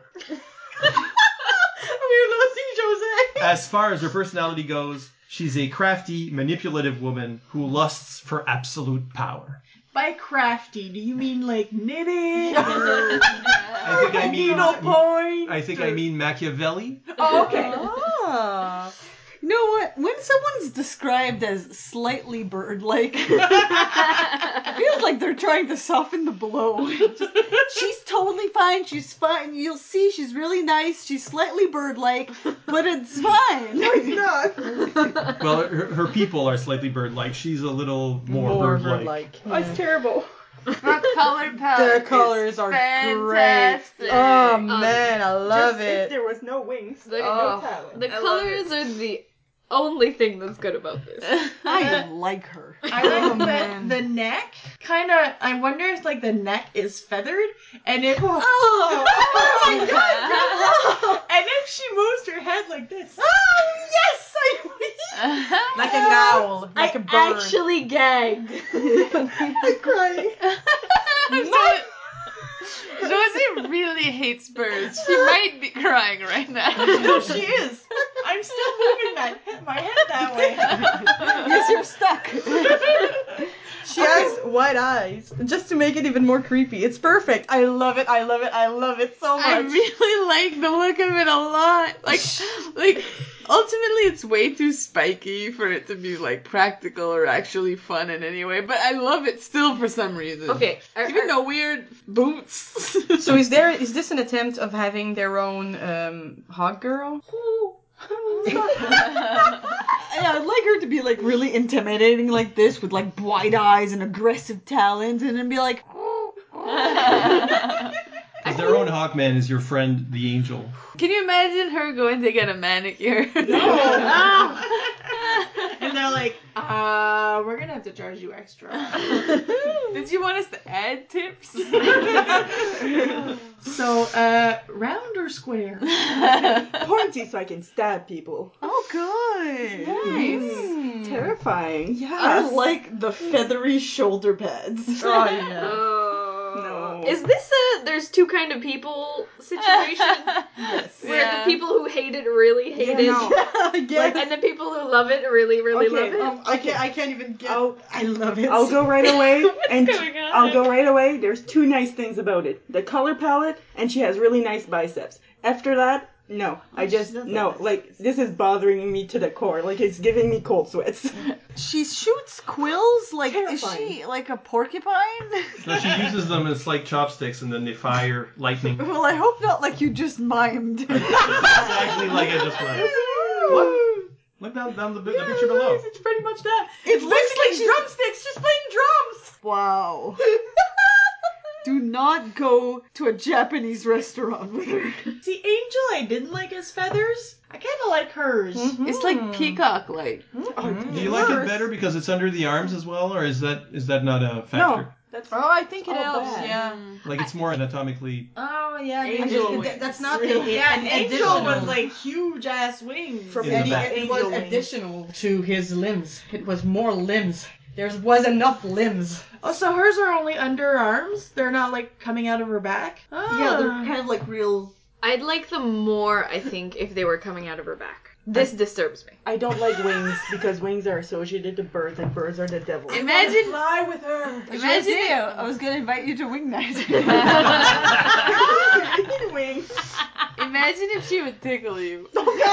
Speaker 7: We're losing Jose.
Speaker 5: As far as her personality goes, she's a crafty, manipulative woman who lusts for absolute power.
Speaker 7: By crafty, do you mean like knitting?
Speaker 5: I think I mean
Speaker 7: needlepoint?
Speaker 5: I think I mean Machiavelli.
Speaker 7: Oh, okay.
Speaker 12: Ah. You know what? When someone's described as slightly bird-like, it feels like they're trying to soften the blow. She's totally fine. She's fine. You'll see she's really nice. She's slightly bird-like, but it's fine.
Speaker 7: No, it's not.
Speaker 5: Well, her people are slightly bird-like. She's a little more bird-like.
Speaker 7: Oh, it's terrible.
Speaker 6: The color palette.
Speaker 9: The colors are
Speaker 6: fantastic.
Speaker 9: great. Oh man, I love
Speaker 10: Just
Speaker 9: it.
Speaker 10: if there was no wings,
Speaker 11: The,
Speaker 10: no talent.
Speaker 11: the colors are the only thing that's good about this.
Speaker 12: I like her.
Speaker 7: I like the neck. Kind of, I wonder if like the neck is feathered, and if oh my god, and if she moves her head like this. Oh yes,
Speaker 9: Like an owl, like a bird.
Speaker 11: I actually gagged.
Speaker 7: I'm crying.
Speaker 6: Josie really hates birds. She might be crying right now.
Speaker 7: No, she is. I'm still moving my head that way.
Speaker 12: Yes, you're stuck.
Speaker 9: She has white eyes, just to make it even more creepy. It's perfect. I love it. I love it. I love it so much.
Speaker 6: I really like the look of it a lot. Like ultimately it's way too spiky for it to be like practical or actually fun in any way, but I love it still for some reason.
Speaker 11: Okay.
Speaker 6: Even the weird boots.
Speaker 9: So is this an attempt of having their own hog girl?
Speaker 12: Yeah, I'd like her to be like really intimidating like this with like wide eyes and aggressive talons and then be like
Speaker 5: Because their own Hawkman is your friend, the Angel.
Speaker 6: Can you imagine her going to get a manicure?
Speaker 7: No. And they're like, we're gonna have to charge you extra.
Speaker 6: Did you want us to add tips?
Speaker 7: So, round or square?
Speaker 10: Pointy so I can stab people.
Speaker 12: oh good.
Speaker 10: Nice. Terrifying.
Speaker 12: Yeah, I like the feathery shoulder pads.
Speaker 9: Oh yeah.
Speaker 10: No.
Speaker 11: Is this a there's two kind of people situation?
Speaker 12: Yes.
Speaker 11: Where
Speaker 6: Yeah.
Speaker 11: the people who hate it really hate it,
Speaker 10: no.
Speaker 12: Yes.
Speaker 11: and the people who love it really, really
Speaker 10: Okay,
Speaker 11: love it?
Speaker 9: I can't even get.
Speaker 10: I'll-
Speaker 9: I love it.
Speaker 10: I'll go right away, and
Speaker 11: going on?
Speaker 10: I'll go right away. There's two nice things about it: the color palette, and she has really nice biceps. After that, no, I just no. Like this is bothering me to the core. Like it's giving me cold sweats.
Speaker 12: She shoots quills like is
Speaker 10: Terrifying.
Speaker 12: she like a porcupine?
Speaker 5: So she uses them as like chopsticks and then they fire lightning.
Speaker 12: Well, I hope not like you just mimed.
Speaker 5: Exactly like I just like. What? Look down the picture below.
Speaker 7: It's pretty much that.
Speaker 12: It looks like she's
Speaker 7: drumsticks. She's playing drums.
Speaker 12: Wow. Do not go to a Japanese restaurant with her.
Speaker 7: See, Angel, I didn't like his feathers. I kind of like hers.
Speaker 6: It's like peacock-like.
Speaker 5: Do you like it better because it's under the arms as well, or is that not a factor?
Speaker 9: Oh, I think it helps.
Speaker 10: bad.
Speaker 9: Yeah.
Speaker 5: Like it's more anatomically.
Speaker 9: Oh yeah,
Speaker 7: Angel
Speaker 9: maybe.
Speaker 7: wings.
Speaker 12: That's not
Speaker 9: Really? Yeah,
Speaker 7: an
Speaker 9: Angel
Speaker 7: additional-
Speaker 9: was like huge ass wings.
Speaker 10: From
Speaker 5: In the
Speaker 10: Eddie
Speaker 5: back.
Speaker 7: It was
Speaker 10: Angel wings.
Speaker 7: additional to his limbs. It was more limbs. There was enough limbs.
Speaker 9: Oh, so hers are only underarms? They're not like coming out of her back? Oh.
Speaker 12: Yeah, they're kind of like real.
Speaker 11: I'd like them more, I think, if they were coming out of her back. This disturbs me.
Speaker 10: I don't like wings because wings are associated to birds and birds are the devil.
Speaker 11: Imagine
Speaker 9: Fly with her.
Speaker 11: Imagine if,
Speaker 12: I was gonna invite you to wing night.
Speaker 10: Wings.
Speaker 6: Imagine if she would tickle you.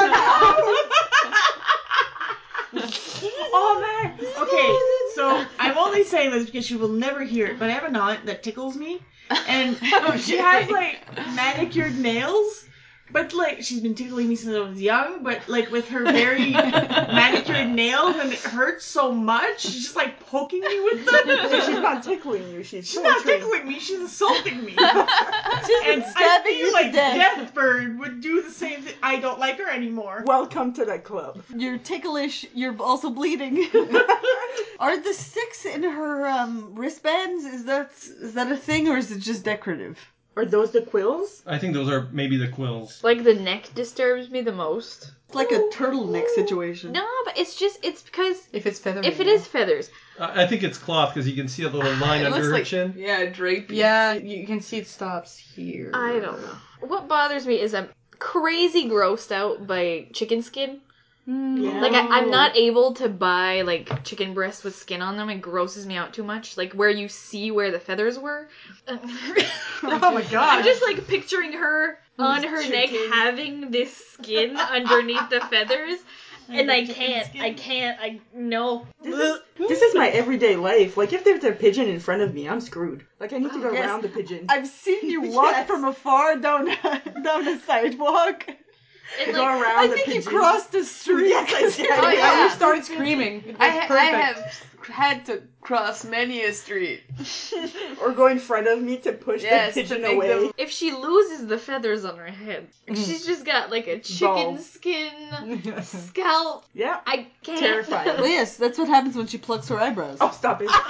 Speaker 9: Oh man. Okay, so I'm only saying this because she will never hear it, but I have an aunt that tickles me, and she has like manicured nails. But like she's been tickling me since I was young, but like with her very manicured nails, and it hurts so much. She's just like poking me with them.
Speaker 10: So she's not tickling you. She's
Speaker 9: She's not
Speaker 10: torturing.
Speaker 9: tickling me. She's assaulting me.
Speaker 12: She's
Speaker 9: And I
Speaker 12: stabbing you
Speaker 9: feel
Speaker 12: to
Speaker 9: like
Speaker 12: death.
Speaker 9: Deathbird would do the same thing. I don't like her anymore.
Speaker 10: Welcome to the club.
Speaker 12: You're ticklish. You're also bleeding. Are the sticks in her wristbands? Is that a thing, or is it just decorative?
Speaker 10: Are those the quills?
Speaker 5: I think those are maybe the quills.
Speaker 11: like, the neck disturbs me the most.
Speaker 12: It's like a turtleneck situation.
Speaker 11: No, but it's because
Speaker 7: If it's feathery.
Speaker 11: if it is feathers,
Speaker 5: I think it's cloth because you can see a little line
Speaker 6: It
Speaker 5: under
Speaker 6: looks
Speaker 5: her
Speaker 6: like
Speaker 5: chin.
Speaker 6: drapey.
Speaker 7: Yeah, you can see it stops here.
Speaker 11: I don't know. What bothers me is I'm crazy grossed out by chicken skin.
Speaker 10: Yeah.
Speaker 11: Like, I'm not able to buy, like, chicken breasts with skin on them. It grosses me out too much. Like, where you see where the feathers were.
Speaker 9: Oh my god.
Speaker 11: I'm just, like, picturing her on her neck having this skin underneath the feathers. And I can't, no.
Speaker 10: This is my everyday life. Like, if there's a pigeon in front of me, I'm screwed. Like, I need to go
Speaker 12: Yes.
Speaker 10: around the pigeon.
Speaker 12: I've seen you walk
Speaker 10: Yes.
Speaker 12: from afar down a sidewalk.
Speaker 11: And,
Speaker 10: Go
Speaker 11: like,
Speaker 10: around
Speaker 12: I
Speaker 10: the
Speaker 12: think you
Speaker 10: pigeon.
Speaker 12: crossed the street.
Speaker 10: Yes, I did.
Speaker 6: Oh, yeah.
Speaker 7: I start screaming. It was
Speaker 6: I
Speaker 7: perfect.
Speaker 6: have had to cross many a street.
Speaker 10: Or go in front of me to push
Speaker 6: Yes,
Speaker 10: the
Speaker 6: to
Speaker 10: pigeon
Speaker 6: make
Speaker 10: away.
Speaker 6: them-
Speaker 11: if she loses the feathers on her head, she's just got, like, a chicken
Speaker 10: Balls.
Speaker 11: skin scalp.
Speaker 10: Yeah.
Speaker 11: I can't.
Speaker 10: Terrifying.
Speaker 12: Well, yes, that's what happens when she plucks her eyebrows.
Speaker 10: Oh, stop it.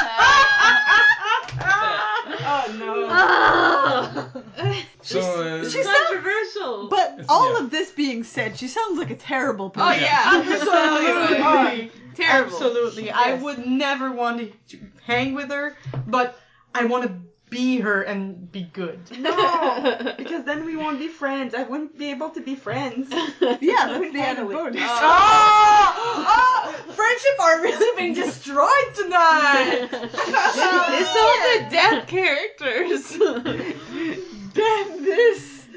Speaker 10: Oh, no.
Speaker 5: So,
Speaker 12: She
Speaker 6: Controversial.
Speaker 12: But all of this being said, she sounds like a terrible person.
Speaker 6: Oh yeah, absolutely. Terrible.
Speaker 7: Absolutely. I would never want to hang with her, but I want to be her and be good.
Speaker 10: No, because then we won't be friends. I wouldn't be able to be friends.
Speaker 12: Yeah, that's the added bonus.
Speaker 7: Friendship are really being destroyed tonight.
Speaker 6: It's all the death characters.
Speaker 12: Damn this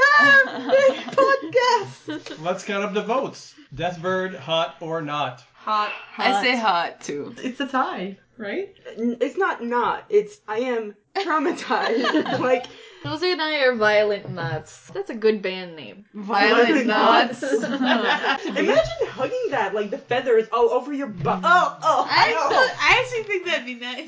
Speaker 12: podcast.
Speaker 5: let's count up the votes. Deathbird, hot or not?
Speaker 7: Hot.
Speaker 6: I say hot too.
Speaker 7: It's a tie, right?
Speaker 10: It's not. It's I am traumatized. Like,
Speaker 11: Rosie and I are Violent Nuts. That's a good band name.
Speaker 6: Violent nuts.
Speaker 10: imagine hugging that, like the feathers all over your butt. Oh,
Speaker 6: I actually think that'd be nice.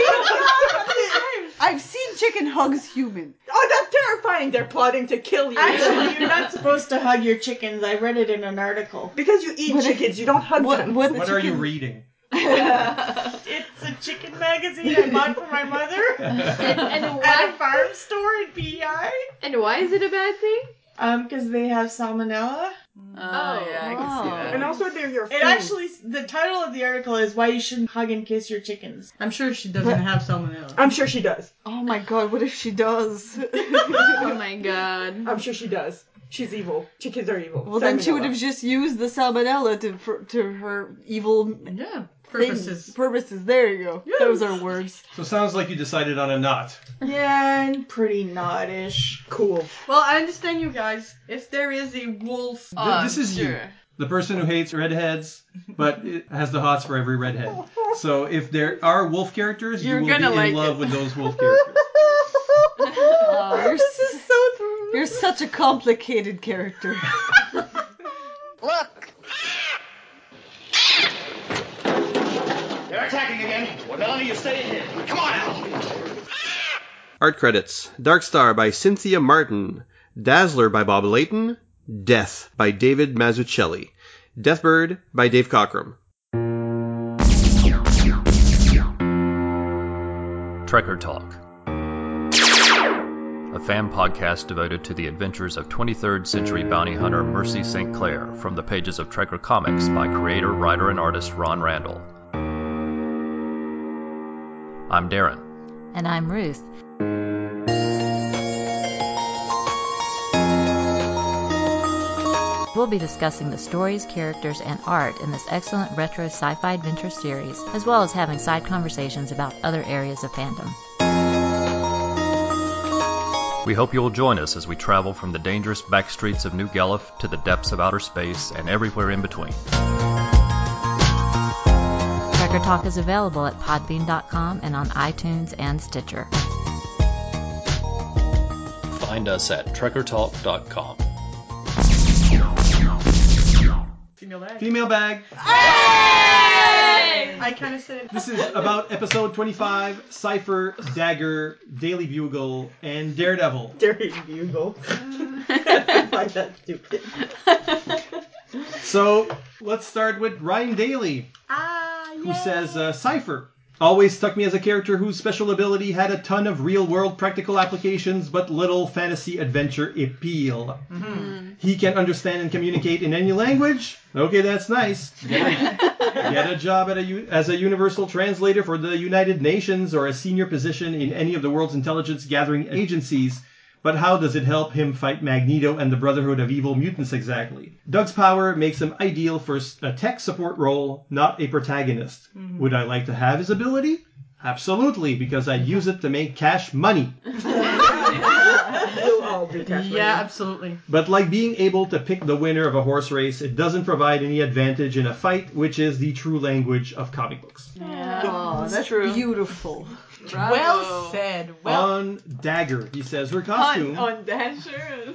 Speaker 12: I've seen chicken hugs human.
Speaker 10: Oh, that's terrifying. They're plotting to kill you.
Speaker 9: Actually, you're not supposed to hug your chickens. I read it in an article.
Speaker 10: Because you eat chickens, you don't hug them.
Speaker 5: What are you reading?
Speaker 9: It's a chicken magazine I bought for my mother
Speaker 11: And
Speaker 9: at a farm store in PEI.
Speaker 11: And why is it a bad thing?
Speaker 9: Because they have salmonella.
Speaker 6: Oh yeah, I can see that.
Speaker 10: And also they're your food.
Speaker 9: It actually, the title of the article is why you shouldn't hug and kiss your chickens.
Speaker 7: I'm sure she doesn't have salmonella.
Speaker 10: I'm sure she does.
Speaker 12: Oh my god, what if she does?
Speaker 11: Oh my god.
Speaker 10: I'm sure she does. She's evil. Chickens are evil.
Speaker 12: Well, then she would
Speaker 10: Salmonella.
Speaker 12: have just used the salmonella to her evil
Speaker 7: Purposes.
Speaker 12: Purposes. There you go. Those are words.
Speaker 5: So it sounds like you decided on a not.
Speaker 9: Yeah, and pretty not-ish.
Speaker 10: Cool.
Speaker 7: Well, I understand you guys. If there is a wolf,
Speaker 5: This is you. The person who hates redheads, but it has the hots for every redhead. So if there are wolf characters,
Speaker 6: You're
Speaker 5: you will be
Speaker 6: gonna like
Speaker 5: in love
Speaker 6: it.
Speaker 5: with those wolf characters.
Speaker 12: You're such a complicated character.
Speaker 2: Look.
Speaker 1: They're attacking again. Well, none of you stay in here. Come on out.
Speaker 5: Art credits. Dark Star by Cynthia Martin. Dazzler by Bob Layton. Death by David Mazzucchelli. Deathbird by Dave Cockrum.
Speaker 14: Trekker Talk, a fan podcast devoted to the adventures of 23rd century bounty hunter Mercy St. Clair from the pages of Trekker Comics by creator, writer, and artist Ron Randall. I'm Darren.
Speaker 15: And I'm Ruth. We'll be discussing the stories, characters, and art in this excellent retro sci-fi adventure series, as well as having side conversations about other areas of fandom.
Speaker 14: We hope you will join us as we travel from the dangerous back streets of New Galuf to the depths of outer space and everywhere in between.
Speaker 15: Trekker Talk is available at podbean.com and on iTunes and Stitcher.
Speaker 14: Find us at trekkertalk.com.
Speaker 5: Female bag.
Speaker 7: I kind of said it.
Speaker 5: This is about episode 25, Cypher, Dagger, Daily Bugle, and Daredevil.
Speaker 10: Daily Bugle. I find that stupid.
Speaker 5: So, let's start with Ryan Daly, who says, Cypher always struck me as a character whose special ability had a ton of real-world practical applications, but little fantasy adventure appeal. Mm-hmm. He can understand and communicate in any language. Okay, that's nice. Get a job as a universal translator for the United Nations or a senior position in any of the world's intelligence gathering agencies. But how does it help him fight Magneto and the Brotherhood of Evil Mutants exactly? Doug's power makes him ideal for a tech support role, not a protagonist. Mm-hmm. Would I like to have his ability? Absolutely, because I'd use it to make cash money.
Speaker 10: We'll all do cash money.
Speaker 7: Yeah, absolutely.
Speaker 5: But like being able to pick the winner of a horse race, it doesn't provide any advantage in a fight, which is the true language of comic books.
Speaker 12: Yeah, oh, that's true. Beautiful.
Speaker 7: Bravo. Well said.
Speaker 5: On Dagger, he says her costume.
Speaker 6: On Dasher.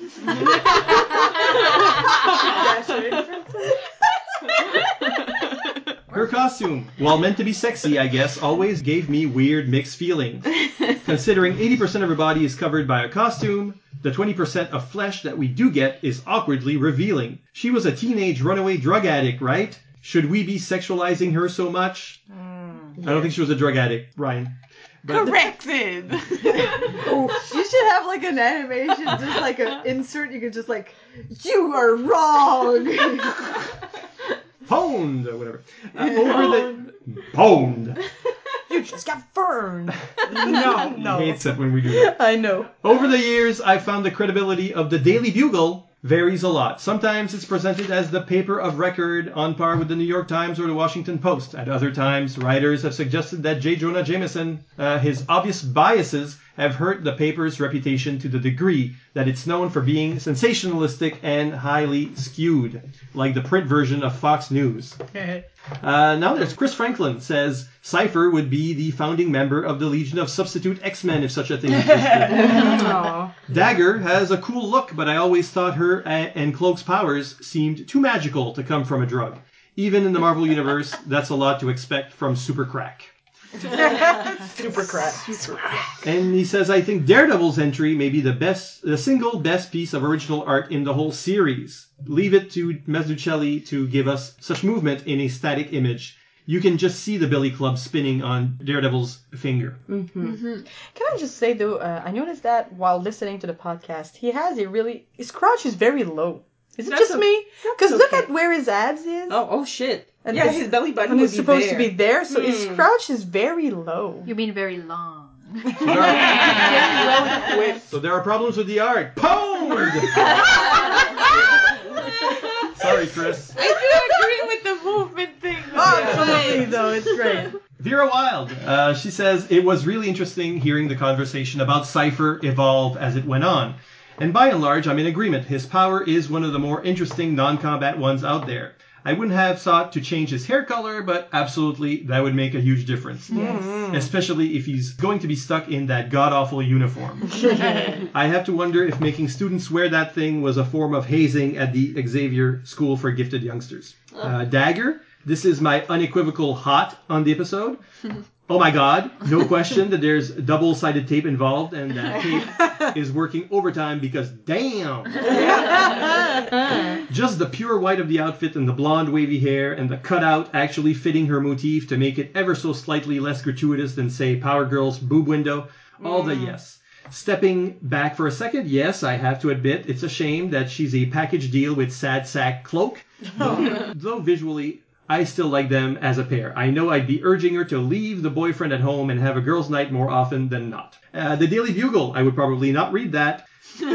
Speaker 5: Her costume, while meant to be sexy, I guess, always gave me weird mixed feelings. Considering 80% of her body is covered by a costume, the 20% of flesh that we do get is awkwardly revealing. She was a teenage runaway drug addict, right? Should we be sexualizing her so much? I don't think she was a drug addict, Ryan.
Speaker 6: But corrected.
Speaker 12: Oh, you should have like an animation, just like an insert. You could just like, you are wrong.
Speaker 5: Pwned or whatever. Pwned.
Speaker 7: You just got burned. No.
Speaker 5: He hates it when we do that.
Speaker 12: I know.
Speaker 5: Over the years, I've found the credibility of the Daily Bugle varies a lot. Sometimes it's presented as the paper of record on par with the New York Times or the Washington Post. At other times, writers have suggested that J. Jonah Jameson, his obvious biases, have hurt the paper's reputation to the degree that it's known for being sensationalistic and highly skewed, like the print version of Fox News. Now there's Chris Franklin says Cypher would be the founding member of the Legion of Substitute X-Men if such a thing existed. Dagger has a cool look, but I always thought her and Cloak's powers seemed too magical to come from a drug. Even in the Marvel Universe, that's a lot to expect from Super Crack.
Speaker 10: Super crack.
Speaker 5: And he says, I think Daredevil's entry may be the single best piece of original art in the whole series. Leave it to Mazzucchelli to give us such movement in a static image. You can just see the billy club spinning on Daredevil's finger.
Speaker 16: Mm-hmm. Mm-hmm. Can I just say, though, I noticed that while listening to the podcast, his crotch is very low. Is it just me? Because look at where his abs is.
Speaker 10: Oh shit.
Speaker 16: And
Speaker 10: yeah, his belly button
Speaker 16: is supposed to be there, so his crouch is very low.
Speaker 11: You mean very long.
Speaker 5: So there are problems with the art. Pwned! Sorry, Chris.
Speaker 6: I do agree with the movement thing.
Speaker 7: Absolutely, though. It's great.
Speaker 5: Vera Wild, she says, it was really interesting hearing the conversation about Cypher evolve as it went on. And by and large, I'm in agreement. His power is one of the more interesting non-combat ones out there. I wouldn't have thought to change his hair color, but absolutely that would make a huge difference.
Speaker 7: Yes.
Speaker 5: Especially if he's going to be stuck in that god-awful uniform. I have to wonder if making students wear that thing was a form of hazing at the Xavier School for Gifted Youngsters. Dagger This is my unequivocal hot on the episode. Oh my god, no question that there's double-sided tape involved and that tape is working overtime because damn! Just the pure white of the outfit and the blonde wavy hair and the cutout actually fitting her motif to make it ever so slightly less gratuitous than, say, Power Girl's boob window. All the yes. Stepping back for a second, yes, I have to admit it's a shame that she's a package deal with Sad Sack Cloak. Though visually, I still like them as a pair. I know I'd be urging her to leave the boyfriend at home and have a girls' night more often than not. The Daily Bugle, I would probably not read that.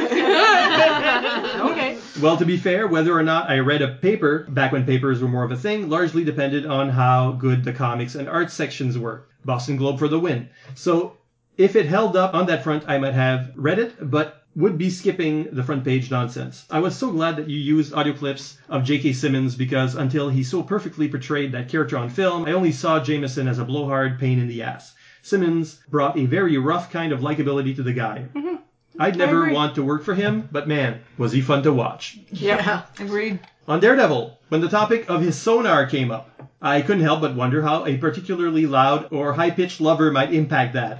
Speaker 7: Okay.
Speaker 5: Well, to be fair, whether or not I read a paper, back when papers were more of a thing, largely depended on how good the comics and art sections were. Boston Globe for the win. So if it held up on that front, I might have read it, but would be skipping the front page nonsense. I was so glad that you used audio clips of J.K. Simmons because until he so perfectly portrayed that character on film, I only saw Jameson as a blowhard pain in the ass. Simmons brought a very rough kind of likability to the guy. Mm-hmm. I'd never want to work for him, but man, was he fun to watch.
Speaker 7: Yeah, agreed.
Speaker 5: On Daredevil, when the topic of his sonar came up, I couldn't help but wonder how a particularly loud or high-pitched lover might impact that.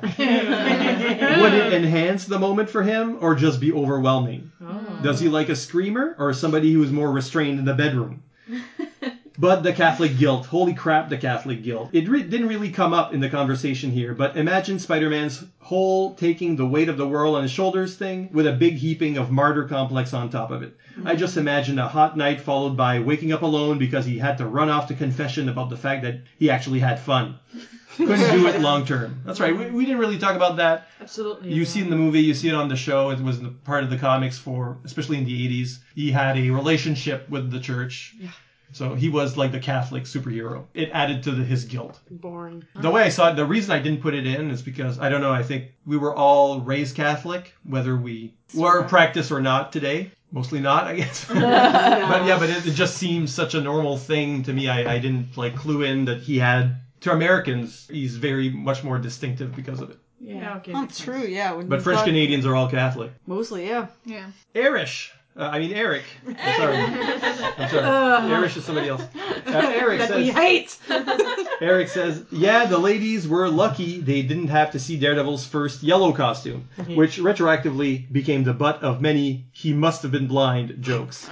Speaker 5: Would it enhance the moment for him or just be overwhelming? Oh. Does he like a screamer or somebody who is more restrained in the bedroom? But the Catholic guilt. Holy crap, the Catholic guilt. It didn't really come up in the conversation here, but imagine Spider-Man's whole taking the weight of the world on his shoulders thing with a big heaping of martyr complex on top of it. I just imagine a hot night followed by waking up alone because he had to run off to confession about the fact that he actually had fun. Couldn't do it long term. That's right. We didn't really talk about that.
Speaker 7: Absolutely.
Speaker 5: You see it in the movie, you see it on the show. It was part of the comics for, especially in the 80s. He had a relationship with the church. Yeah. So he was like the Catholic superhero. It added to his guilt.
Speaker 12: Boring.
Speaker 5: The way I saw it, the reason I didn't put it in is because, I don't know, I think we were all raised Catholic, whether we were practice or not today. Mostly not, I guess. But it just seems such a normal thing to me. I didn't clue in that he had, to Americans, he's very much more distinctive because of it.
Speaker 7: Yeah, okay.
Speaker 12: That's true, yeah.
Speaker 5: But French Canadians are all Catholic.
Speaker 12: Mostly, yeah.
Speaker 11: Yeah.
Speaker 5: Eric. I'm sorry. Eric is somebody else. Eric
Speaker 7: that
Speaker 5: says,
Speaker 7: we hate.
Speaker 5: Eric says, yeah, the ladies were lucky they didn't have to see Daredevil's first yellow costume, which retroactively became the butt of many "he must have been blind" jokes.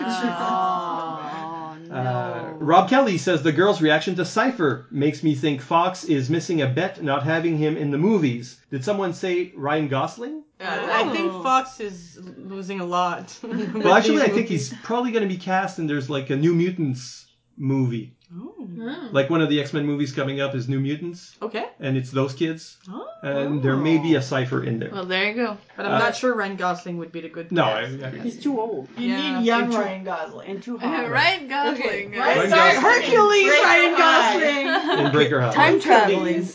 Speaker 5: Rob Kelly says the girl's reaction to Cypher makes me think Fox is missing a bet not having him in the movies. Did someone say Ryan Gosling?
Speaker 16: I think Fox is losing a lot.
Speaker 5: Well, actually, I think he's probably going to be cast in there's a New Mutants movie.
Speaker 7: Oh.
Speaker 5: Like one of the X-Men movies coming up is New Mutants.
Speaker 7: Okay.
Speaker 5: And it's those kids. Oh. And there may be a Cypher in there.
Speaker 11: Well, there you go.
Speaker 16: But I'm not sure Ryan Gosling would be the good
Speaker 5: No,
Speaker 12: he's too old.
Speaker 7: You need young Ryan Gosling.
Speaker 12: And too hot.
Speaker 11: Ryan Gosling.
Speaker 7: Okay. Ryan Gosling. Hercules Ryan Gosling.
Speaker 5: In Breaker High.
Speaker 12: Time traveling.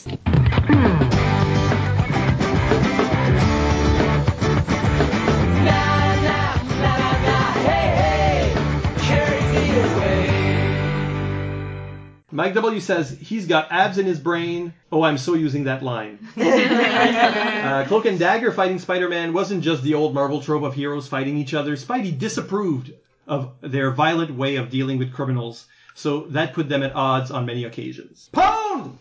Speaker 5: Mike W. says he's got abs in his brain. Oh, I'm so using that line. Cloak and Dagger fighting Spider-Man wasn't just the old Marvel trope of heroes fighting each other. Spidey disapproved of their violent way of dealing with criminals, so that put them at odds on many occasions. Pwn!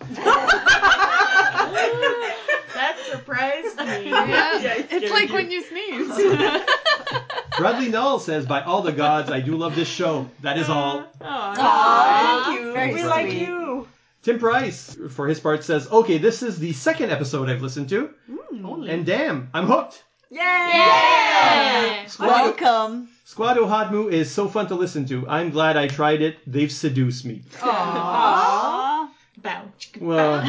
Speaker 7: That surprised me.
Speaker 11: Yeah, it's like when you sneeze.
Speaker 5: Bradley Null says, by all the gods, I do love this show. That is all.
Speaker 7: Thank you.
Speaker 12: Very
Speaker 7: We
Speaker 12: sweet.
Speaker 7: like you.
Speaker 5: Tim Price, for his part, says, okay, this is the second episode I've listened to. And damn, I'm hooked.
Speaker 7: Yay!
Speaker 12: Welcome.
Speaker 5: Squado Hadmu is so fun to listen to. I'm glad I tried it. They've seduced me.
Speaker 7: Aww. Bow.
Speaker 5: Well,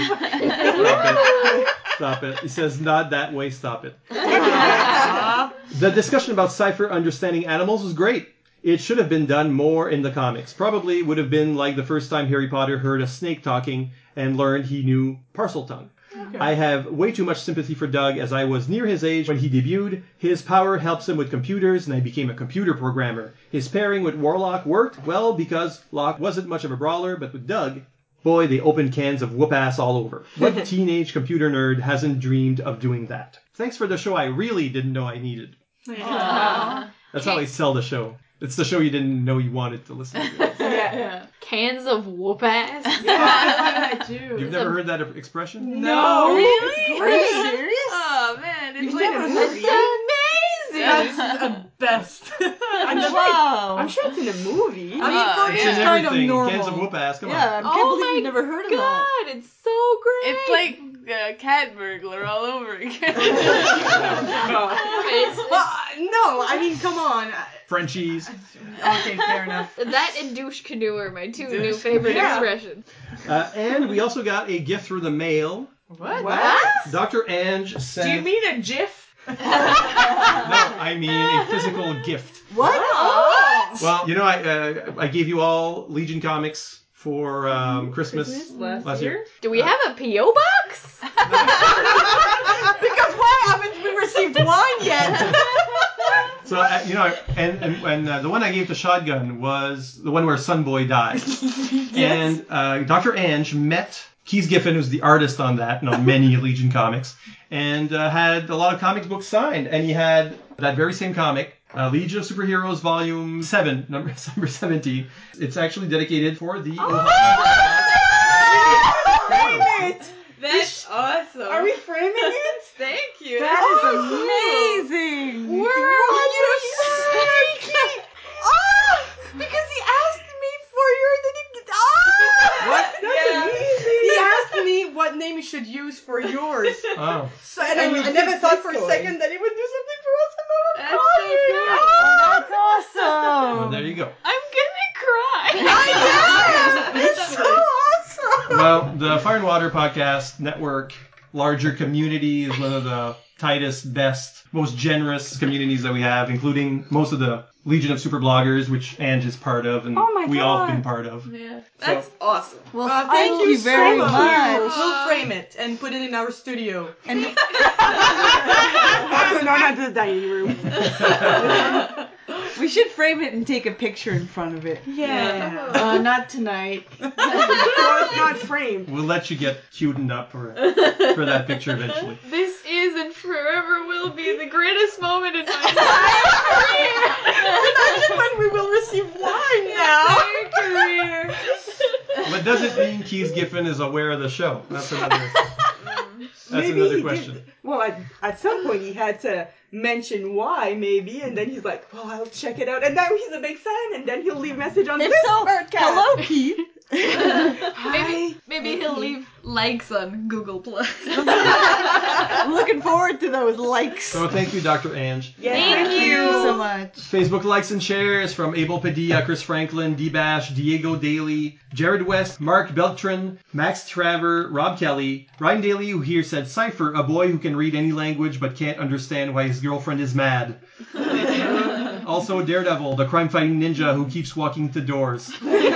Speaker 5: stop it. He says, not that way, stop it. The discussion about Cypher understanding animals was great. It should have been done more in the comics. Probably would have been like the first time Harry Potter heard a snake talking and learned he knew Parseltongue. Okay. I have way too much sympathy for Doug as I was near his age when he debuted. His power helps him with computers and I became a computer programmer. His pairing with Warlock worked well because Locke wasn't much of a brawler, but with Doug, boy, they opened cans of whoop-ass all over. What teenage computer nerd hasn't dreamed of doing that? Thanks for the show I really didn't know I needed.
Speaker 11: Aww.
Speaker 5: That's how I sell the show. It's the show you didn't know you wanted to listen to.
Speaker 11: Yeah. Cans of whoop ass.
Speaker 9: Yeah, I like that too.
Speaker 5: You've never heard that expression?
Speaker 9: No.
Speaker 11: Really?
Speaker 12: Are you serious?
Speaker 11: Oh man, it's
Speaker 9: You've
Speaker 11: like
Speaker 9: never heard
Speaker 11: it's
Speaker 9: it?
Speaker 11: amazing.
Speaker 9: That's the best.
Speaker 12: I'm
Speaker 10: sure it's in a movie.
Speaker 12: I mean, for
Speaker 5: It's
Speaker 12: me,
Speaker 5: in
Speaker 12: it's kind of
Speaker 5: everything.
Speaker 12: normal.
Speaker 5: Cans of whoop ass. Come
Speaker 12: Yeah, I
Speaker 5: on.
Speaker 12: can't believe you've never heard of that.
Speaker 11: God, it's so great.
Speaker 6: It's like Cat Burglar all over again.
Speaker 9: No, I mean, come on.
Speaker 5: Frenchies.
Speaker 9: Okay, fair enough.
Speaker 11: That and douche canoe are my two new favorite expressions.
Speaker 5: And we also got a gift through the mail.
Speaker 9: What?
Speaker 5: Dr. Ange sent...
Speaker 9: Do you mean a GIF?
Speaker 5: No, I mean a physical gift.
Speaker 12: What?
Speaker 9: Oh.
Speaker 5: Well, you know, I gave you all Legion comics for Christmas last year.
Speaker 11: Do we have a P.O. box?
Speaker 12: Because why haven't we received one yet?
Speaker 5: So, you know, and the one I gave to Shotgun was the one where Sunboy died.
Speaker 12: Yes.
Speaker 5: And Dr. Ange met Keith Giffen, who's the artist on that and on many Legion comics, and had a lot of comic books signed. And he had that very same comic, Legion of Superheroes Volume 7, number 17. It's actually dedicated for the...
Speaker 6: That's awesome.
Speaker 9: Are we framing it?
Speaker 6: Thank you.
Speaker 9: That is
Speaker 12: amazing.
Speaker 6: Where
Speaker 12: are you saying? Oh, because he asked me for your...
Speaker 9: What? That's amazing.
Speaker 16: He asked me what name you should use for yours.
Speaker 5: Oh.
Speaker 16: So, and I never thought for a second that he would do something for us.
Speaker 6: That's so good.
Speaker 12: Oh, that's awesome.
Speaker 5: Well, there you go.
Speaker 11: I'm gonna cry.
Speaker 12: I know. It's so awesome.
Speaker 5: Well, the Fire and Water Podcast Network, larger community, is one of the tightest, best, most generous communities that we have, including most of the Legion of Super Bloggers, which Ange is part of, and we all have been part of.
Speaker 6: Yeah.
Speaker 9: That's awesome.
Speaker 12: Well,
Speaker 9: thank you
Speaker 12: very
Speaker 9: so
Speaker 12: much.
Speaker 16: We'll frame it and put it in our studio.
Speaker 12: And
Speaker 10: No, not the dining room.
Speaker 12: we should frame it and take a picture in front of it.
Speaker 9: Yeah. Not tonight.
Speaker 10: No, it's not framed.
Speaker 5: We'll let you get cutened up for that picture eventually.
Speaker 11: This is and forever will be the greatest moment in my entire career.
Speaker 16: Imagine when we will receive wine now.
Speaker 11: Career.
Speaker 5: But does it mean Keith Giffen is aware of the show? That's another
Speaker 10: Maybe
Speaker 5: another
Speaker 10: he
Speaker 5: question.
Speaker 10: did. Well, at some point he had to mention why, maybe, and then he's like, well, I'll check it out. And now he's a big fan, and then he'll leave a message on this podcast.
Speaker 12: Hello, Keith.
Speaker 11: Maybe he'll leave likes on Google Plus.
Speaker 12: Looking forward to those likes.
Speaker 5: So thank you, Dr. Ange.
Speaker 12: Thank you so much.
Speaker 5: Facebook likes and shares from Abel Padilla, Chris Franklin, D-Bash, Diego Daly, Jared West, Mark Beltran, Max Traver, Rob Kelly, Ryan Daly, who here said Cypher, a boy who can read any language but can't understand why his girlfriend is mad. Also Daredevil, the crime-fighting ninja who keeps walking to doors.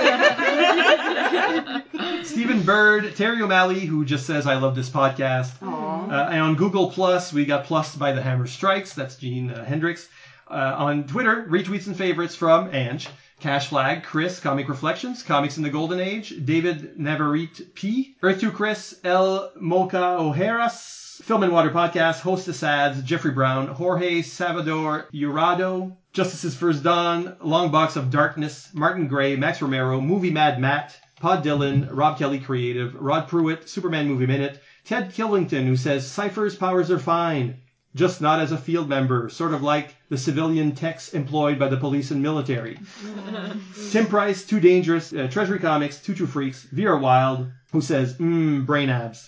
Speaker 5: Stephen Bird, Terry O'Malley, who just says, I love this podcast. And on Google Plus, we got plussed by the Hammer Strikes. That's Gene Hendricks. On Twitter, retweets and favorites from Ange, Cash Flag, Chris, Comic Reflections, Comics in the Golden Age, David Navarrete P, Earth to Chris, El Mocha Ojeras, Film and Water Podcast, Hostess Ads, Jeffrey Brown, Jorge Salvador Urado, Justice's First Dawn, Long Box of Darkness, Martin Gray, Max Romero, Movie Mad Matt, Pod Dillon, Rob Kelly Creative, Rod Pruitt, Superman Movie Minute, Ted Killington, who says Cypher's powers are fine, just not as a field member, sort of like the civilian techs employed by the police and military. Tim Price, Too Dangerous, Treasury Comics, Tutu Freaks, Vera Wild, who says, brain abs.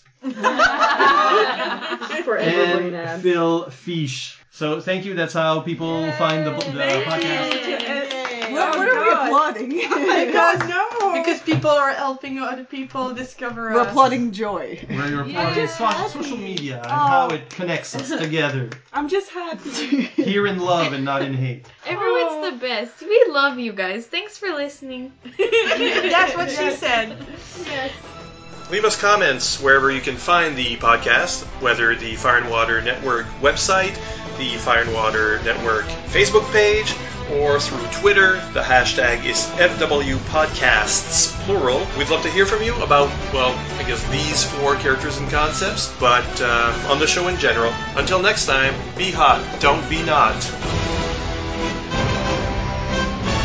Speaker 5: And Phil Fish. So thank you. That's how people find the podcast.
Speaker 12: What are we applauding?
Speaker 16: Because people are helping other people discover
Speaker 12: We're
Speaker 16: us.
Speaker 12: applauding joy.
Speaker 5: We're applauding social media and how it connects us together.
Speaker 10: I'm just happy.
Speaker 5: Here in love and not in hate.
Speaker 11: Everyone's the best. We love you guys. Thanks for listening.
Speaker 16: That's what she said.
Speaker 11: Yes.
Speaker 5: Leave us comments wherever you can find the podcast, whether the Fire and Water Network website, the Fire and Water Network Facebook page, or through Twitter. The hashtag is FWPodcasts, plural. We'd love to hear from you about, well, I guess these 4 characters and concepts, but on the show in general. Until next time, be hot, don't be not.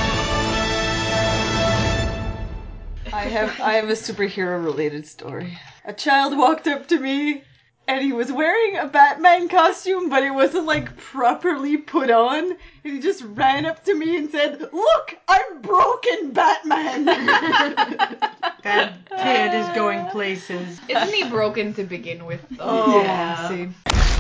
Speaker 12: I have a superhero related story. A child walked up to me and he was wearing a Batman costume, but it wasn't like properly put on. And he just ran up to me and said, "Look, I'm broken, Batman."
Speaker 7: That kid is going places.
Speaker 11: Isn't he broken to begin with?
Speaker 12: Oh,
Speaker 11: Yeah.
Speaker 12: see.